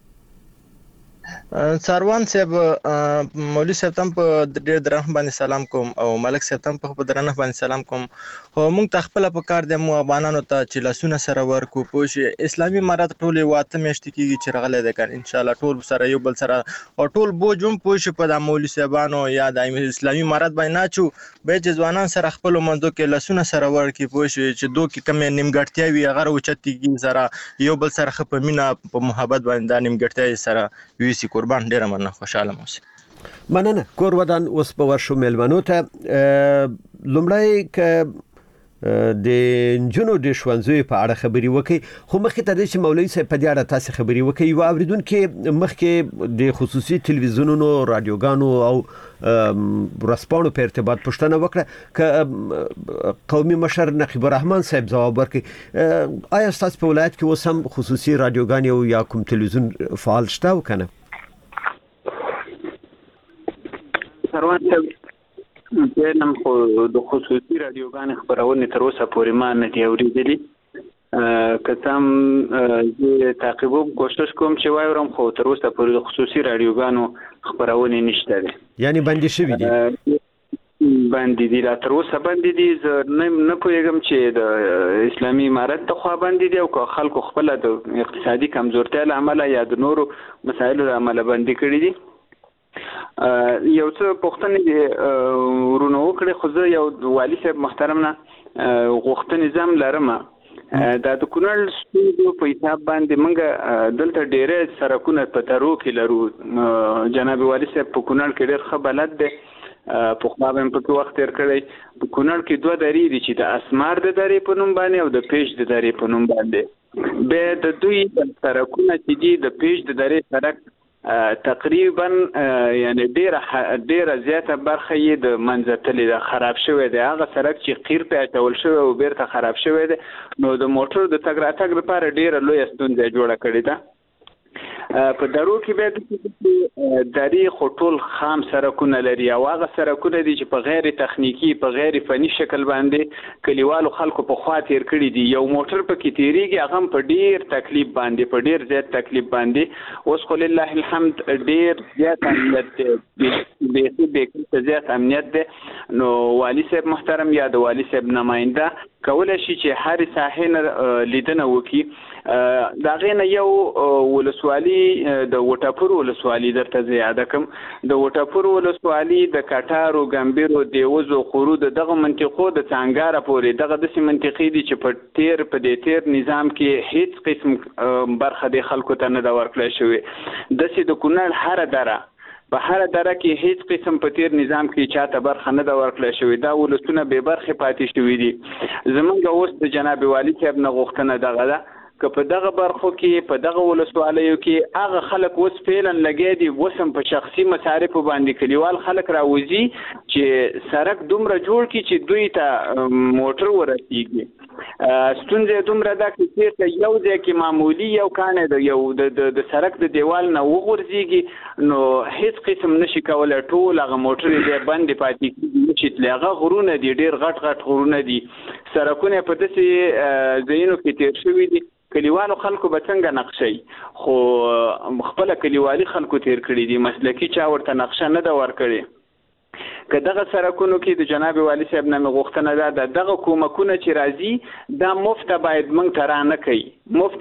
سروان صاحب مولوی صاحب تم په ډېر درنه باندې سلام کوم او ملک صاحب تم په درنه باندې سلام کوم خو موږ تخپل په کار د مو افغانانو ته چې لاسونه سره ورکو پوه اسلامي امارات ټول واته مشت کیږي چې رغله ده کار ان شاء الله ټول سره یو بل سره او ټول بوجوم پوه په د مولوی صاحبانو یا د اسلامي امارات باندې ناچو به چې ځوانان سره خپل منځو کې لاسونه سره ورکی پوه چې دوه کې کم نیمګړتیا وي هغه اوچتیږي سره یو بل سره خپ مینا په محبت باندې د نیمګړتیا سره وی سي قربان ډیر مننه خوشاله اوسئ مننه کور ودان اوس په ورشو ملمنو ته لومړی ک د جنو د شوانزوی په اړه خبري وکي خو مخکې ته د مولوی صاحب په دې اړه تاسو خبري وکي یو اوریدونکو مخکې د خصوصي تلویزیونونو رادیوګانو او رسپانو په ارتباط پوښتنه وکړه ک قومي مشر نقیب الرحمن صاحب جواب ورکړي آیا تاسو په ولایت کې اوس هم خصوصي رادیوګان او یا کوم تلویزیون فعال شته او کنه سروان صاحب نن خو د خصوصي رادیوګان خبرونه تر اوسه پورې ما نه دی اورېدلې کتم چې تعقیبوم کوشش کوم چې وایم خو تر اوسه پورې د خصوصي رادیوګانو خبرونه نشته دي یعنی باندې شوی دي باندې دي تر اوسه باندې دي نه نه پوهیږم چې د اسلامي امارت ته خو باندې دي او خلکو خپل د اقتصادي کمزورتیا له امله یا د نورو مسایلو له امله باندې کړی دي یو څه پوښتنې ورونو وکړې خو زه یو والی صاحب محترم نه غوښتنې زم لرم دا د کونړ ستونزو په حساب باندې موږ دلته ډېر سرکونه په ترو کې لرو. جناب والي صاحب په کونړ کې ډېر ښه بلد دی، په خو هم په وخت تیر کړی. په کونړ کې دوه درې دي چې د اسمار د درې په نوم باندې او د پیش د درې په نوم باندې. به د دوی سرکونه چې دي د پیش د درې سرک تقریبا یعنی ډیره ډیره زیاته برخه یې د منځتلې د خراب شوی دی. هغه سرک چې قیر په اچول شوی او بیرته خراب شوی دی نو د موټر د تګ راتګ لپاره ډیره لوی ستونزه جوړه کړې ده. په درو کې به د درې خټول خام سرکونه لري او هغه سرکونه دي چې په غیر تخنیکی په غیر فني شکل باندې کلیوالو خلکو په خوا تیر کړی دي. یو موټر په کې تیریږي هغه په ډیر تکلیف باندې په ډیر زیات تکلیف باندې. اوس خو لله الحمد ډیر زیات امنیت دی، به زیات امنیت دی. نو والي صاحب محترم یا د والي صاحب نماینده کولای شي چې هر ساحه نه لیدنه وکړي. دا غینه یو ولسوالي د وټاپور ولسوالي درته زیاده کوم. د وټاپور ولسوالي د کټارو ګمبیرو دیوزو خورو دغه منطقو د څنګهاره پورې دغه د منطقې دي چې په تیر په دې تیر نظام کې هیڅ قسم برخه د خلکو ته نه ورکړل شوی. د سې د کونړ هر دره په هر دره کې هیڅ قسم په تیر نظام کې چاته برخه نه دا ورکړل شوی. دا ولسونه به برخه پاتې شوی دي. زمونږ اوس د جناب والي صاحب نه غوښتنه دغه ده که په دغه برخو کې په دغه ولسوالیو کې هغه خلک اوس فعلا لګیا دي وسم په شخصي مصارفو باندې کلیوال خلک راوځي چې سرک دومره جوړ کړي چې دوی ته موټر ورسیږي. ستونزه دومره ده چې چې یو ځای کې معمولی یو کانه د یو د سرک د دیوال نه وغورځيږي نو هیڅ قسم نشي کولای ټول هغه موټر دې باندې پاتې کیږي چې لغه غرونه دي ډیر غټ غټ غرونه دي. سرکونه په داسې ځایونو کې تیر شوي دي کلیوالو خلکو به څنګه نقشي خو خپل کلیوالي خلکو تیر کړی دي مسلکی چا ورته نقشه نه دا ور کړی. که دغه سرکونو کې د جناب والي صاحب نه غوښتنه ده دغه کومکونه چې راځي دا مفت باید موږ ته را نه کوي. مفت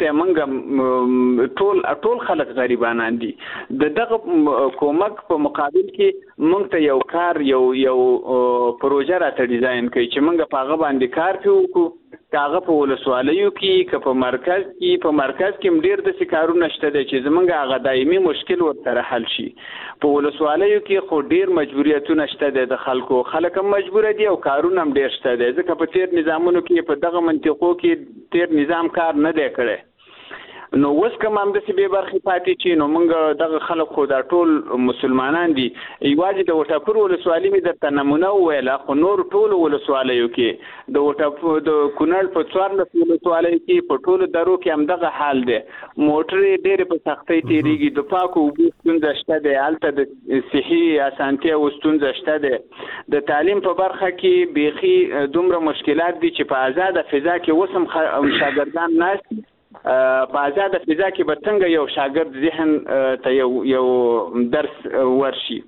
موږ ټول ټول خلک غریبانان دي. د دغه کومک په مقابل کې موږ ته یو کار یو یو پروژه راته ډیزاین کوي چې موږ په هغه باندې کار کوو. کاغه په ولسوالیو کې که په مرکز کې په مرکز کې ډیر د کارونه شته چې زمونږ هغه دایمي مشکل ورته حل شي. په ولسوالیو کې خو ډیر مجبوریتونه شته د خلکو خلک هم مجبور دي او کارونه هم ډیر شته دي ځکه په تیر نظامونو کې په دغه منطقو کې تیر نظام کار نه دی کړی. نو اوس کوم هم د سی به برخې پاتې چې نو موږ دغه خلک خو دا ټول مسلمانان دي. یوازې د وټاپور ولسوالي مې درته نمونه وویله خو نور ټول ولسوالیو کې د وټاپور د کونړ په څوارلس ولسوالیو کې په ټولو درو کې همدغه حال دی. موټرې ډېرې په سختۍ تېرېږي. د پاکو اوبو ستونزه شته دی. هلته د صحي اسانتیاوو ستونزه شته دی. د تعلیم په برخه کې بیخي دومره مشکلات دي چې په آزاده فضا کې اوس هم شاګردان ناست دي. په آزاده فضا کې به څنګه یو شاګرد ذهن ته یو یو درس ورشي.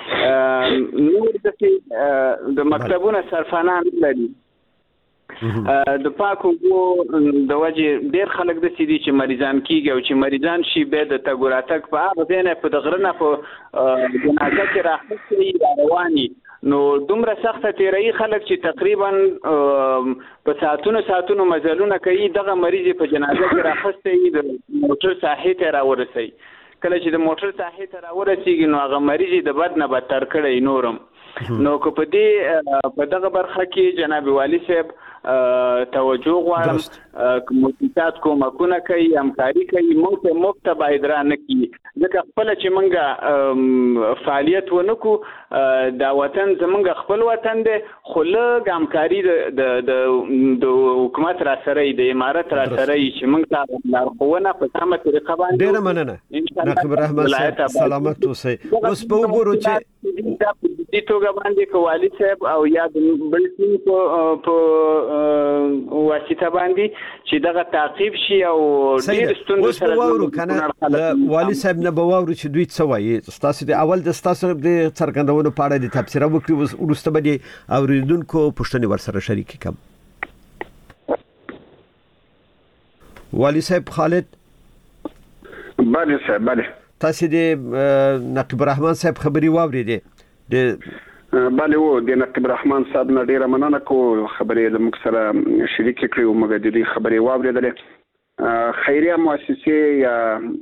نور د مکتبونه سرفانان لري. د پاکو اوبو د وجې ډېر خلک داسې دي چې مریضان کېږي او چې مریضان شي بیا د تګ راتګ په هغه ځای نه په د غره نه په جنازه کې راخیستې را رواني نو دومره سخته تیرایي خلک چې تقریبا په ساعتونو ساعتونو مزلونه کوي. دغه مریض په جنازه کې راخیستې د موټر ساحې ته راورسوي. کله چې د موټر ساحې ته راورسېږي نو هغه مریض د بد نه بدتر کړی نورم. نو که په دې په دغه برخه کې جناب والي صاحب توجه غواړم مؤسسات کومکونه کوي همکاري کوي موږ ته مفت باید را نه کړي ځکه خپل چې موږ فعالیت ونه کړو دا وطن زموږ خپل وطن دی خو لږ همکاري د حکومت را سره د امارت را سره چې موږ ته لارښوونه په سمه طریقه باندې ډېره مننه نقیب الرحمن صاحب سلامت اوسئ. اوس په وګورو چې د توګه باندې کوالي صاحب او یا د بل ټیم په واسطه باندې چې دغه تعقیب شي او ډیر ستونزې سره وورو کنه والي صاحب نه بواورو چې دوی څه وایي. تاسو د اول د تاسو د څرګندونو په اړه د تفسیر وکړو ورسته به اوریدونکو پوښتنې ورسره شریک کوم. والي صاحب خالد بله صاحب بله تاسو د نقیب الرحمن صاحب خبري واورېدې د بله و د نقیب رحمان صاحب نه ډیره مننه کوم خبرې له موږ سره شریک کړې موږ د دې خبرې واورېدلې خیریه مؤسسې یا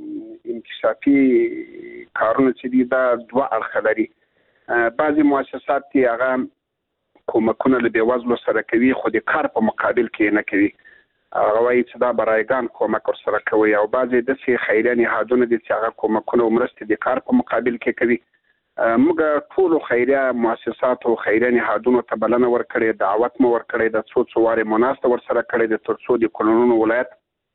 انکشافي کارونه چې دي دا دوه اړخ لري بعضې مؤسسات چې هغه کومکونه له بېوزلو سره کوي خو د کار په مقابل کې نه کوي هغه وایي چې دا برایګان کومک ورسره کوي او بعضې داسې خیریه نهادونه دي چې هغه کومکونه او مرستې د کار په مقابل کې کوي موږ ټولو خیریه مؤسساتو خیریه نهادونو ته بلنه ورکړې دعوت مو ورکړی د څو څو وارې مو ورسره کړی د تر څو د کونړ ولایت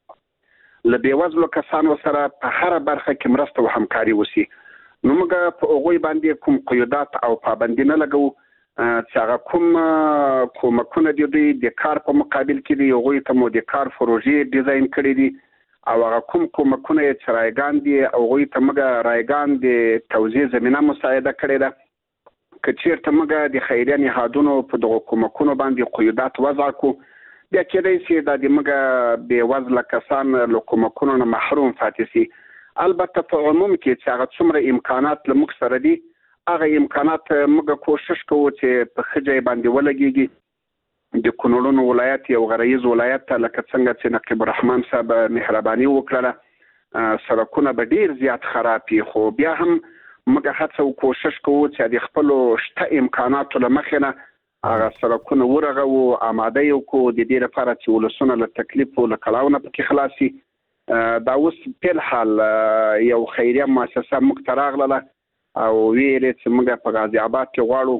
له بېوزلو کسانو سره په هره برخه کې مرسته او همکاري وشي نو موږ په هغوی باندې کوم قیودات او پابندي نه لګوو چې هغه کوم کومکونه دي دوی د کار په مقابل کې دي هغوی ته مو د کار پروژې ډیزاین کړي دي او هغه کوم کومکونه چې رایګان دي او هغوی ته موږ رایګان د توزیع زمینه مساعده کړې ده که چېرته موږ د خیریه نهادونو په دغو کومکونو باندې قیودات وضع کړو بیا کېدای شي دا د موږ بېوزله کسان له کومکونو نه محروم پاتې شي البته په عموم کې چې هغه څومره امکانات له موږ سره دي هغه امکانات موږ کوشش کوو چې په ښه ځای باندې ولګېږي د کونړ ولایت یو غریز ولایت ته لکه څنګه چې نقیب رحمان صاحب مهرباني وکړه سړکونه به ډیر زیات خراب وي خو بیا هم موږ هڅه او کوشش کوو چې د خپلو شته امکاناتو له مخې نه هغه سړکونه ورغوو آماده یې وکړو د دې لپاره چې ولسونه له تکلیف او له کړاو نه پکې خلاص شي دا اوس په الحال یو خیریه مؤسسه موږ ته راغله او ویلې چې موږ په غازي آباد کې غواړو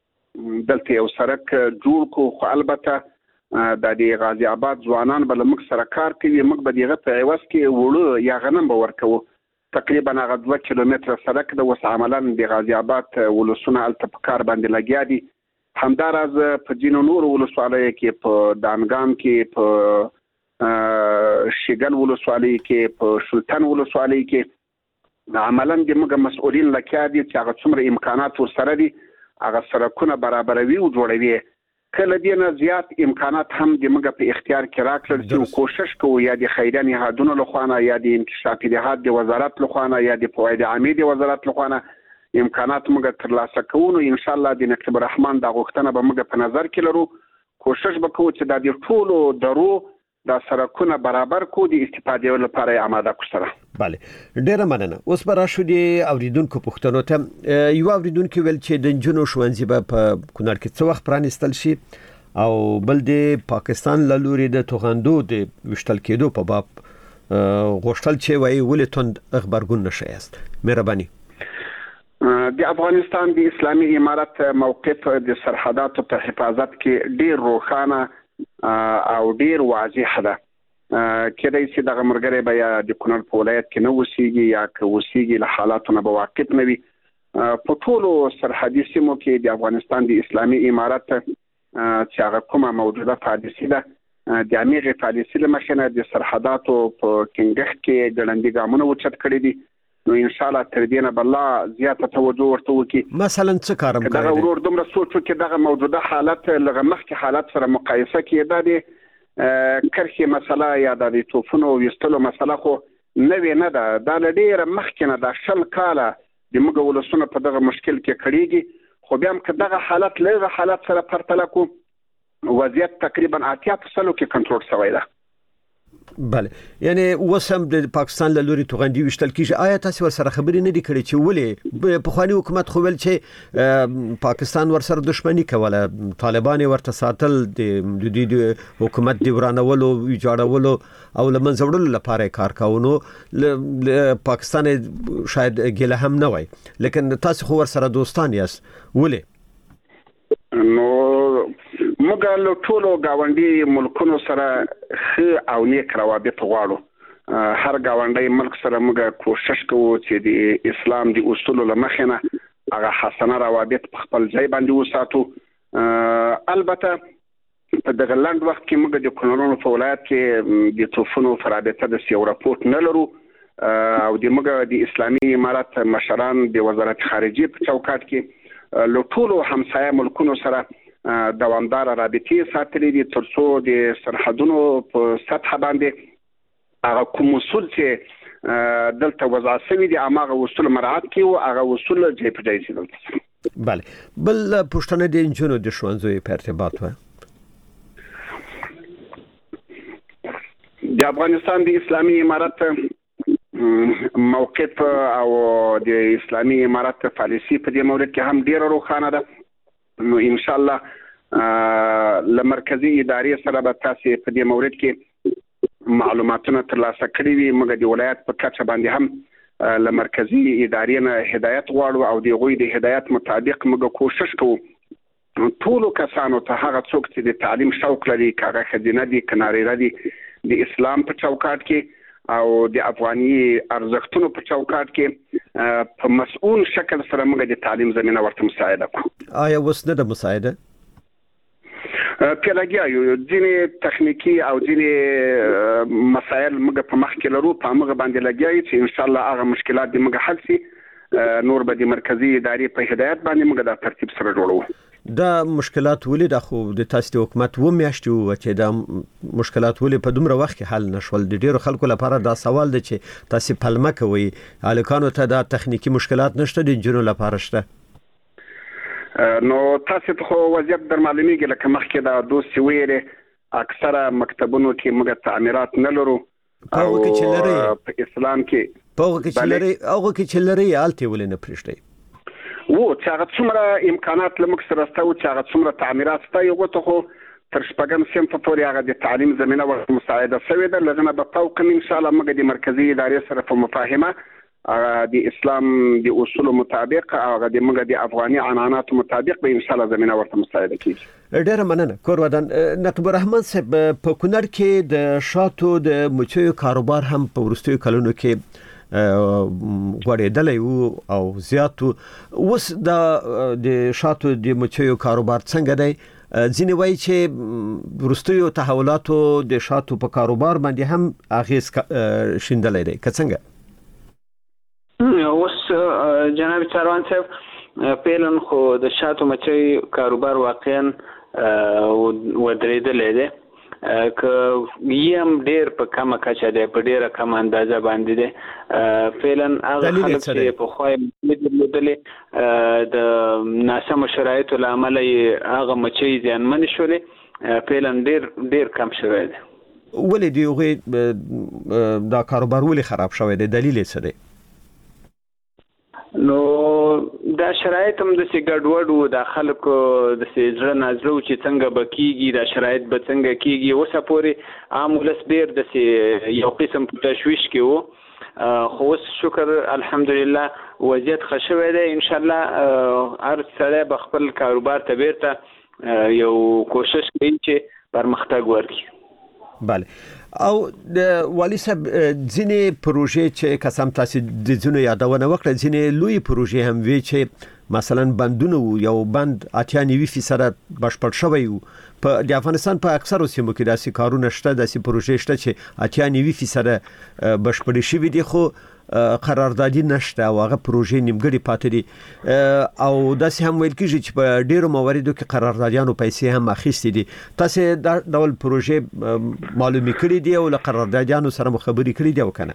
دلته یو سړک جوړ کو خو البته د دې غازي آباد ځوانان به له موږ سره کار کوي موږ به دغه په عوض کې وړو یا غنم به ورکوو تقریبا هغه دوه کیلومتره سړک د اوس عملا د غازي آباد ولسونه هلته په کار باندې لګیا دي همداراز په ځینو نورو ولسوالیو کې په دانګام کې په شیګل ولسوالۍ کې په شلتن ولسوالۍ کې عملا د موږ مسؤلین لکیا دي چې هغه څومره امکانات ورسره دي هغه سړکونه برابروي او جوړوي کله دې نه زیات امکانات هم د موږ په اختیار کې راکړل چې کوشش کوو یا د خیریه نهادونو له خوا نه یا د انکشافي نهاد د وزارت له خوا نه یا د فواید عامې د وزارت له خوا نه امکانات موږ ترلاسه کوو نو ان شاء الله د نقیب رحمان د غوښتنه به موږ په نظر کې لرو کوشش به کوو چې دا د ټولو درو دا سړکونه برابر کو د استفادې لپاره آماده کو سره bale ډیره مننه اوس به راشو د اوریدونکو پوښتنو ته یو اوریدونکو ویل چې د جنو شوانځي به په کونړ کې څو وخت پرانستل شي او بل د پاکستان له لوري د توغندو د وشتل کېدو په باب غوښتل چې وایي ولې توند خبرګون نشي است مهرباني د افغانستان د اسلامي امارت موقف د سرحداتو په حفاظت کې ډیر روښانه او ډیر واضح ده کېدای شي دغه مرګري به یا د کونړ په ولایت کې نه وسیږي یا که وسیږي له حالاتو نه به واقف نه وي په ټولو سرحدي سیمو کې د افغانستان د اسلامي امارت چې هغه کومه موجوده پالیسي ده د هغې پالیسي له مخې نه د سرحداتو په ټینګښت کې ګړندي ګامونه اوچت کړي دي نو ان شاء الله تر دې نه به الله زیاته توجه ورته وکړي مثلا څه کارم کوي دغه ورور دومره سوچ وکړي دغه موجوده حالت لغه مخکې حالت سره مقایسه کړي د کرخي مسله یا د توفونو ویستلو مسله خو نوې نه ده دا ډیره مخکې نه ده شل کاله د موږ ولسونه په دغه مشکل کې کړيږي خو بیا هم که دغه حالت لږه حالت سره پرتله کو وضعیت تقریبا اتیا فیصد کې کنټرول شوی ده بله یعنی وسم د پاکستان له لوري توغندي وشتل کیږي آیا تاسو ور سره خبرې نه دي کړې چې ولې په خواني حکومت خو ول چې پاکستان ور سره دښمنی کوله طالبان ورته ساتل د د حکومت دی ورانولو ویجاړولو او لمنځه وړلو لپاره کار کاونو پاکستان شاید ګله هم نه وای لیکن تاسو خو ور سره دوستان یاست ولې نو موږ له ټولو گاونډي ملکونو سره ښه او نیک روابط غواړو هر گاونډي ملک سره موږ کوشش کوو چې د اسلام د اصولو له مخې نه هغه حسنه روابط په خپل ځای باندې وساتو البته په دغه لاند وخت کې موږ د کونړ په ولایت کې د توفونو فرابطه د یو راپورټ نه لرو او د موږ د اسلامي امارت مشران د وزارت خارجه په چوکاټ کې له ټولو همسایه ملکونو سره دوامدار رابطې ساتلې دي ترڅو د سرحدونو په سطح باندې هغه کوم اصول چې دلته وضع شوي دي هغه اصول مراعات کړي او هغه اصول جای په ځای شي بله بل پښتنه د انجونو د ښوونځیو په ارتباط و د افغانستان د اسلامي امارت موقف او د اسلامي امارت پالیسی په دې مورد کې هم ډیره روښانه ده. نو ان شاء الله له مرکزی ادارې سره به تاسو په دې مورد کې معلوماتونه ترلاسه کړي وي. موږ د ولایت په کچه باندې هم له مرکزی ادارې نه هدایت غواړو او د غوي د هدایت مطابق موږ کوشش کوو ټول کسانو ته هغه څوک چې د تعلیم شوق لري کاغه خزینه دي کناري ردي د اسلام په چوکاټ کې او د افغاني ارزښتونو په چوکاټ کې په مسؤل شکل سره موږ د تعلیم زمينه ورته مساعده کوو. آیا وسنه د مساعده په لګیا یو ځینې تخنیکی او ځینې مسایل موږ په مخ کې لرو په موږ باندې لګیا یو چې ان شاء الله هغه مشکلات د موږ حل شي نور به د مرکزی ادارې په هدایت باندې موږ د ترتیب سره جوړو. دا مشکلات ولې د خو د تاسو حکومت و میاشتو چې دا مشکلات ولې په دومره وخت کې حل نشول؟ د ډیرو خلکو لپاره دا سوال دی چې تاسو پلمه کوي الکانو ته دا تخنیکی مشکلات نشته د جنونو لپاره شته. نو تاسو ته خو وضعیت در معلومیږي لکه مخکې دا دوه ویلې اکثره مکتبونو کې موږ تعمیرات نه لرو او په اسلام کې په هغه کې چې لري هغه کې چې لري آلته ولې نه پرېږدي وو چې هغه څومره امکانات لمک سره ستو چې هغه څومره تعمیرات ستو یو ته خو تر شپږم سیم په پورې هغه د تعلیم زمينه ورته مساعده شوې ده. لږنه به فوق ان شاء الله موږ د مرکزی ادارې سره په مفاهمه د اسلام د اصول مطابق هغه د موږ د افغاني عنعنات مطابق به ان شاء الله زمينه ورته مساعده کیږي. ډیره مننه. کور ودان نقیب الرحمن صاحب په کونړ کې د شاتو د مچیو کاروبار هم په ورستیو کلونو کې غوړېدلې وو او زیاتو وس د شاتو د مچیو کاروبار څنګه دی؟ ځینې وایي چې ورستیو تحولاتو د شاتو په کاروبار باندې هم اغیز شیندلې دی که څنګه؟ اوس جناب چاروان صاحب پیلن خو د شاتو مچي کاروبار واقعا ودرېدلې دی که یم ډیر په کمه کچه دی په ډیره کم اندازه باندې دی فعلا هغه خلک چې په خوای مدلې د ناسم شرایطو لامل هغه مچي ځانمن شولې فعلا ډیر ډیر کم شوی دی. ولې دی هغه دا کاروبار ولې خراب شوی دی؟ دلیل څه دی؟ نو دا شرایط هم د سي ګډوډو د خلکو د سي ځړ نازلو چې څنګه بکیږي دا شرایط به څنګه کیږي اوسه پورې عام ولس ډیر د سي یو قسم تشويش کې وو خو اوس شکر الحمدلله وضعیت ښه شوی دی. ان شاء الله هر سړی به خپل کاروبار ته بیرته یو کوشش کوي چې پرمختګ وکړي. بله او د والی صاحب ځینې پروژې چې قسم تاسو د ځینو یادونه وکړه ځینې لوی پروژې هم وی چې مثلا بندونه یو بند اتیا نیوي فیصد بشپړ شوی وو. په د افغانستان په اکثرو سیمو کې داسې کارونه شته داسې پروژې شته چې اتیا نیوي فیصد بشپړ شوی دي خو قراردادي نشته او هغه پروژې نیمګړې پاتې دي او داسې هم ویل کېږي چې په ډیرو مواردو کې قراردادیانو پیسې هم اخیستې دي. تاسو دا ډول پروژې معلومي کړې دي او له قراردادیانو سره مخابري کړې دي او کنه؟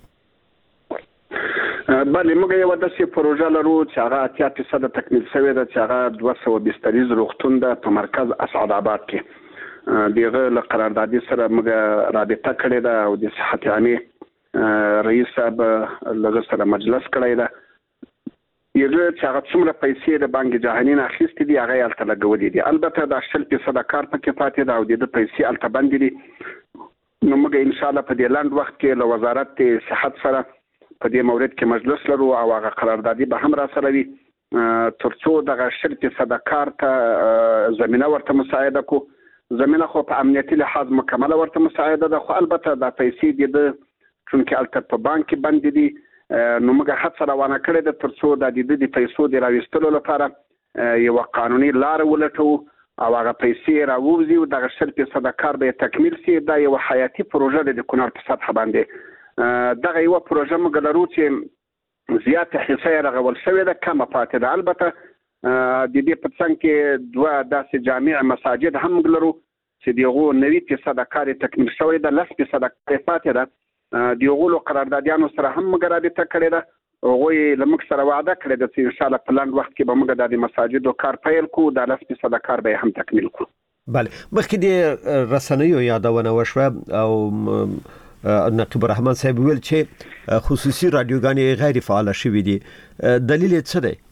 بله موږ یو داسې پروژه لرو چې هغه اتیا فیصد تکمیل شوې ده چې هغه دوه سوه بستریز روغتون ده په مرکز اسعد آباد کې. دغه له قراردادي سره موږ رابطه کړې ده او د صحت عامه رئیس صاحب لږ سره مجلس کړی ده. یغه چې هغه څومره پیسې د بانک جهانی نه اخیستې دي هغه الته لګولې دي. البته دا شل فیصد کار پکې پاتې ده او د پیسې الته باندې دي. نو موږ ان شاء الله په دې لاند وخت کې له وزارت صحت سره په دې مورد کې مجلس لرو او هغه قراردادي به هم را سره وي ترڅو دغه شل فیصد کار ته زمينه ورته مساعده کو. زمينه خو په امنیتي لحاظ مکمله ورته مساعده ده خو البته دا پیسې د چونکه الته په بانک باندې دي نو موږ هڅه روانه کړې ده ترڅو د دې د پیسو د راوستلو لپاره یو قانوني لار ولټو او هغه پیسې راووزي او دغه شل فیصد کار به تکمیل شي. دا یو حیاتي پروژه ده د کونړ په سطح باندې. دغه یو پروژه موږ لرو چې زیاته حصه رغول شوې ده کمه پاتې ده. البته د دې په څنګ کې دوه داسې جامع مساجد هم موږ لرو چې دغه نوي فیصد کار تکمیل شوی ده لس فیصد پاتې ده. د یو غولو قراردادیانو سره هم مګرابطه کړې ده هغه لمک سره وعده کړې ده چې ان شاء الله په لاند وخت کې به موږ د مساجدو کار پیل کوو د لاس په صدا کار به هم تکمیل کوو. بله مخکې د رسنیو یادونه وشوه او نقیب الرحمن صاحب ویل چې خصوصي رادیوګانې غیر فعال شوې دي، دلیل یې څه دی؟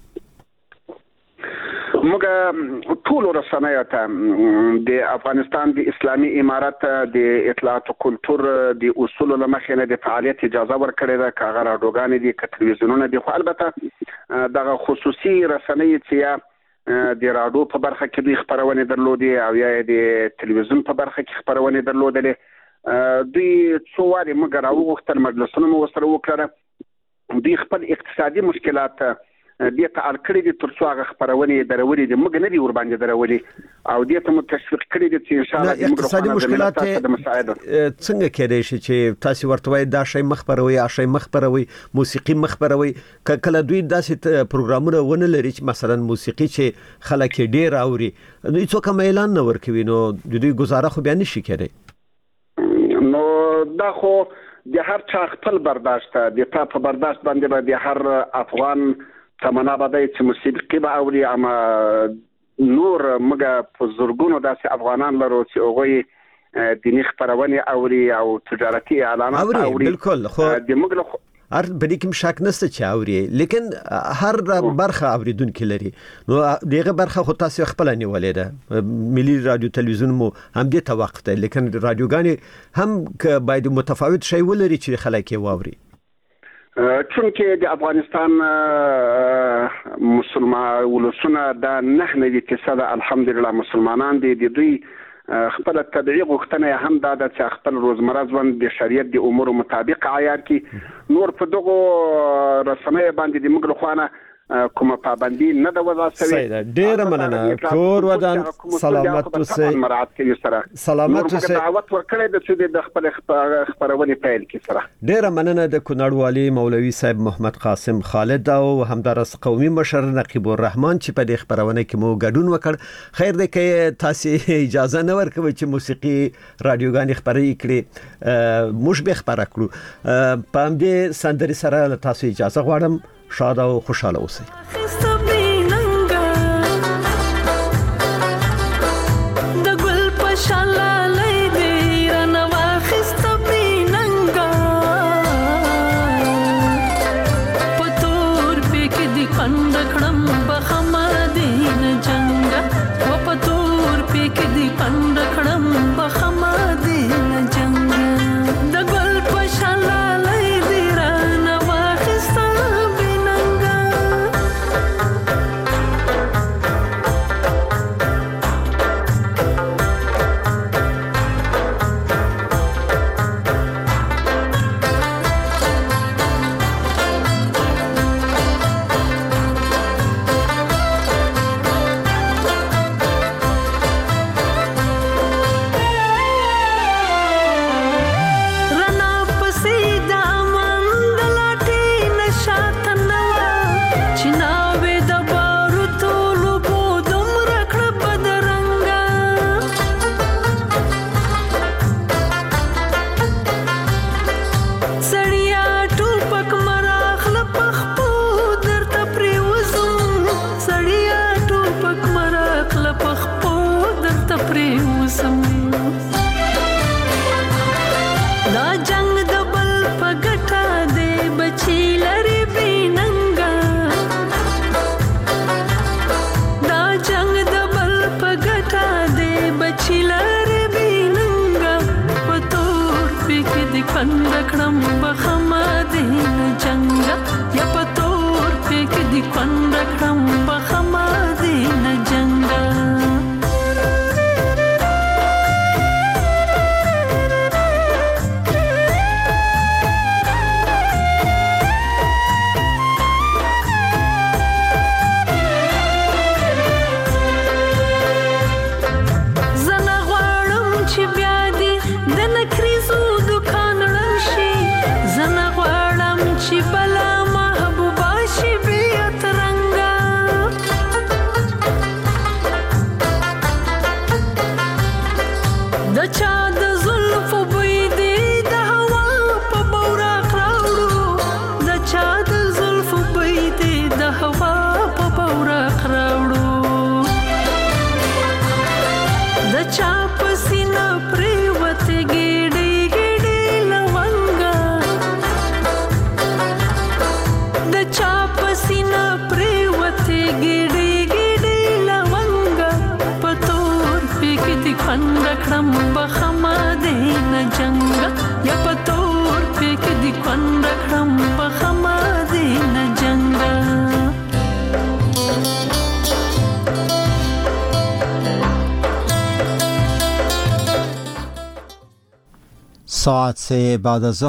موږ ټول رسنیو ته د افغانستان د اسلامي امارت د اطلاعات او کلتور د اصول له مخې نه د فعالیت اجازه ورکړې ده، که هغه رادیوګانې دي که تلویزیونونه دي، خو البته دغه خصوصي رسنۍ چې د رادیو په برخه کې دوی خبرونه درلودې او یا د تلویزیون په برخه کې خبرونه درلودلې، دوی څو واري موږ راوغوښتل، مجلسونه مو ورسره وکړل، دوی خپل اقتصادي مشکلات دې ته اړ کړي دي تر څو هغه خبرونه درولې دي، موږ نه دي ور باندې درولې او دې ته مو تشویق کړي دي چې ان شاء الله موږ اقتصادي مشکلات څنګه کېدای شي چې تاسو ورته وایي دا شی مخبروي، دا شی مخبروي، موسیقي مخبروي، کله دوی داسې پروګرامونه ونه لري چې مثلا موسیقي چې خلک ډیر اوري، دوی څوک هم اعلان نه ورکوي، نو دوی گزاره خو بیا نشي کېدای. نو دا خو د هر چا خپل برداشت د تا په برداشت باندې به د هر افغان تمنا بده چې موسیقي به اوري، اما نور موږ په زورګونو داسې افغانان لرو چې هغوی دیني خبرونه اوري او تجارتي اعلانات اوري. بالکل خو د موږ هر بلې کوم شک نشته چې اوري، لیکن هر برخه اوریدونکو لري، نو دغه برخه خو تاسو خپل نیولې ده. ملي رادیو تلویزیون مو هم دې توقف ده، لیکن رادیوګانې هم باید متفاوت شی ولري چې خلک یې واوري. چونکه د افغانستان مسلمان ولسونه د نه نه فیصد الحمدلله مسلمانان دي، د دوی خپل طبيعي غوښتنه هم دا د چې خپل روزمره ژوند د شریعت د امور مطابق عیار کی، نور په دغه رسنۍ باندې د موږ خوانه کومه پابندي نه د وضع شوی. ډیر مننه، کور ودان سلامت اوسئ، سلامت اوسئ. دعوت ورکړی د چې د خپل خبرونه پیل کی سره. ډیر مننه د کونړ والی مولوي صاحب محمد قاسم خالد او همدارس قومي مشر نقیب الرحمن چې په دې خبرونه کې مو ګډون وکړ. خیر دی که تاسو اجازه نه ورکوي چې موسیقي رادیوګانې خبرې کړي، موږ به خبره کړو. په همدې سندري سره تاسو اجازه غواړم، شاد او خوشاله اوسئ. چې بیا دې د نکریزو دکان رنشي، زه ساعت से बाद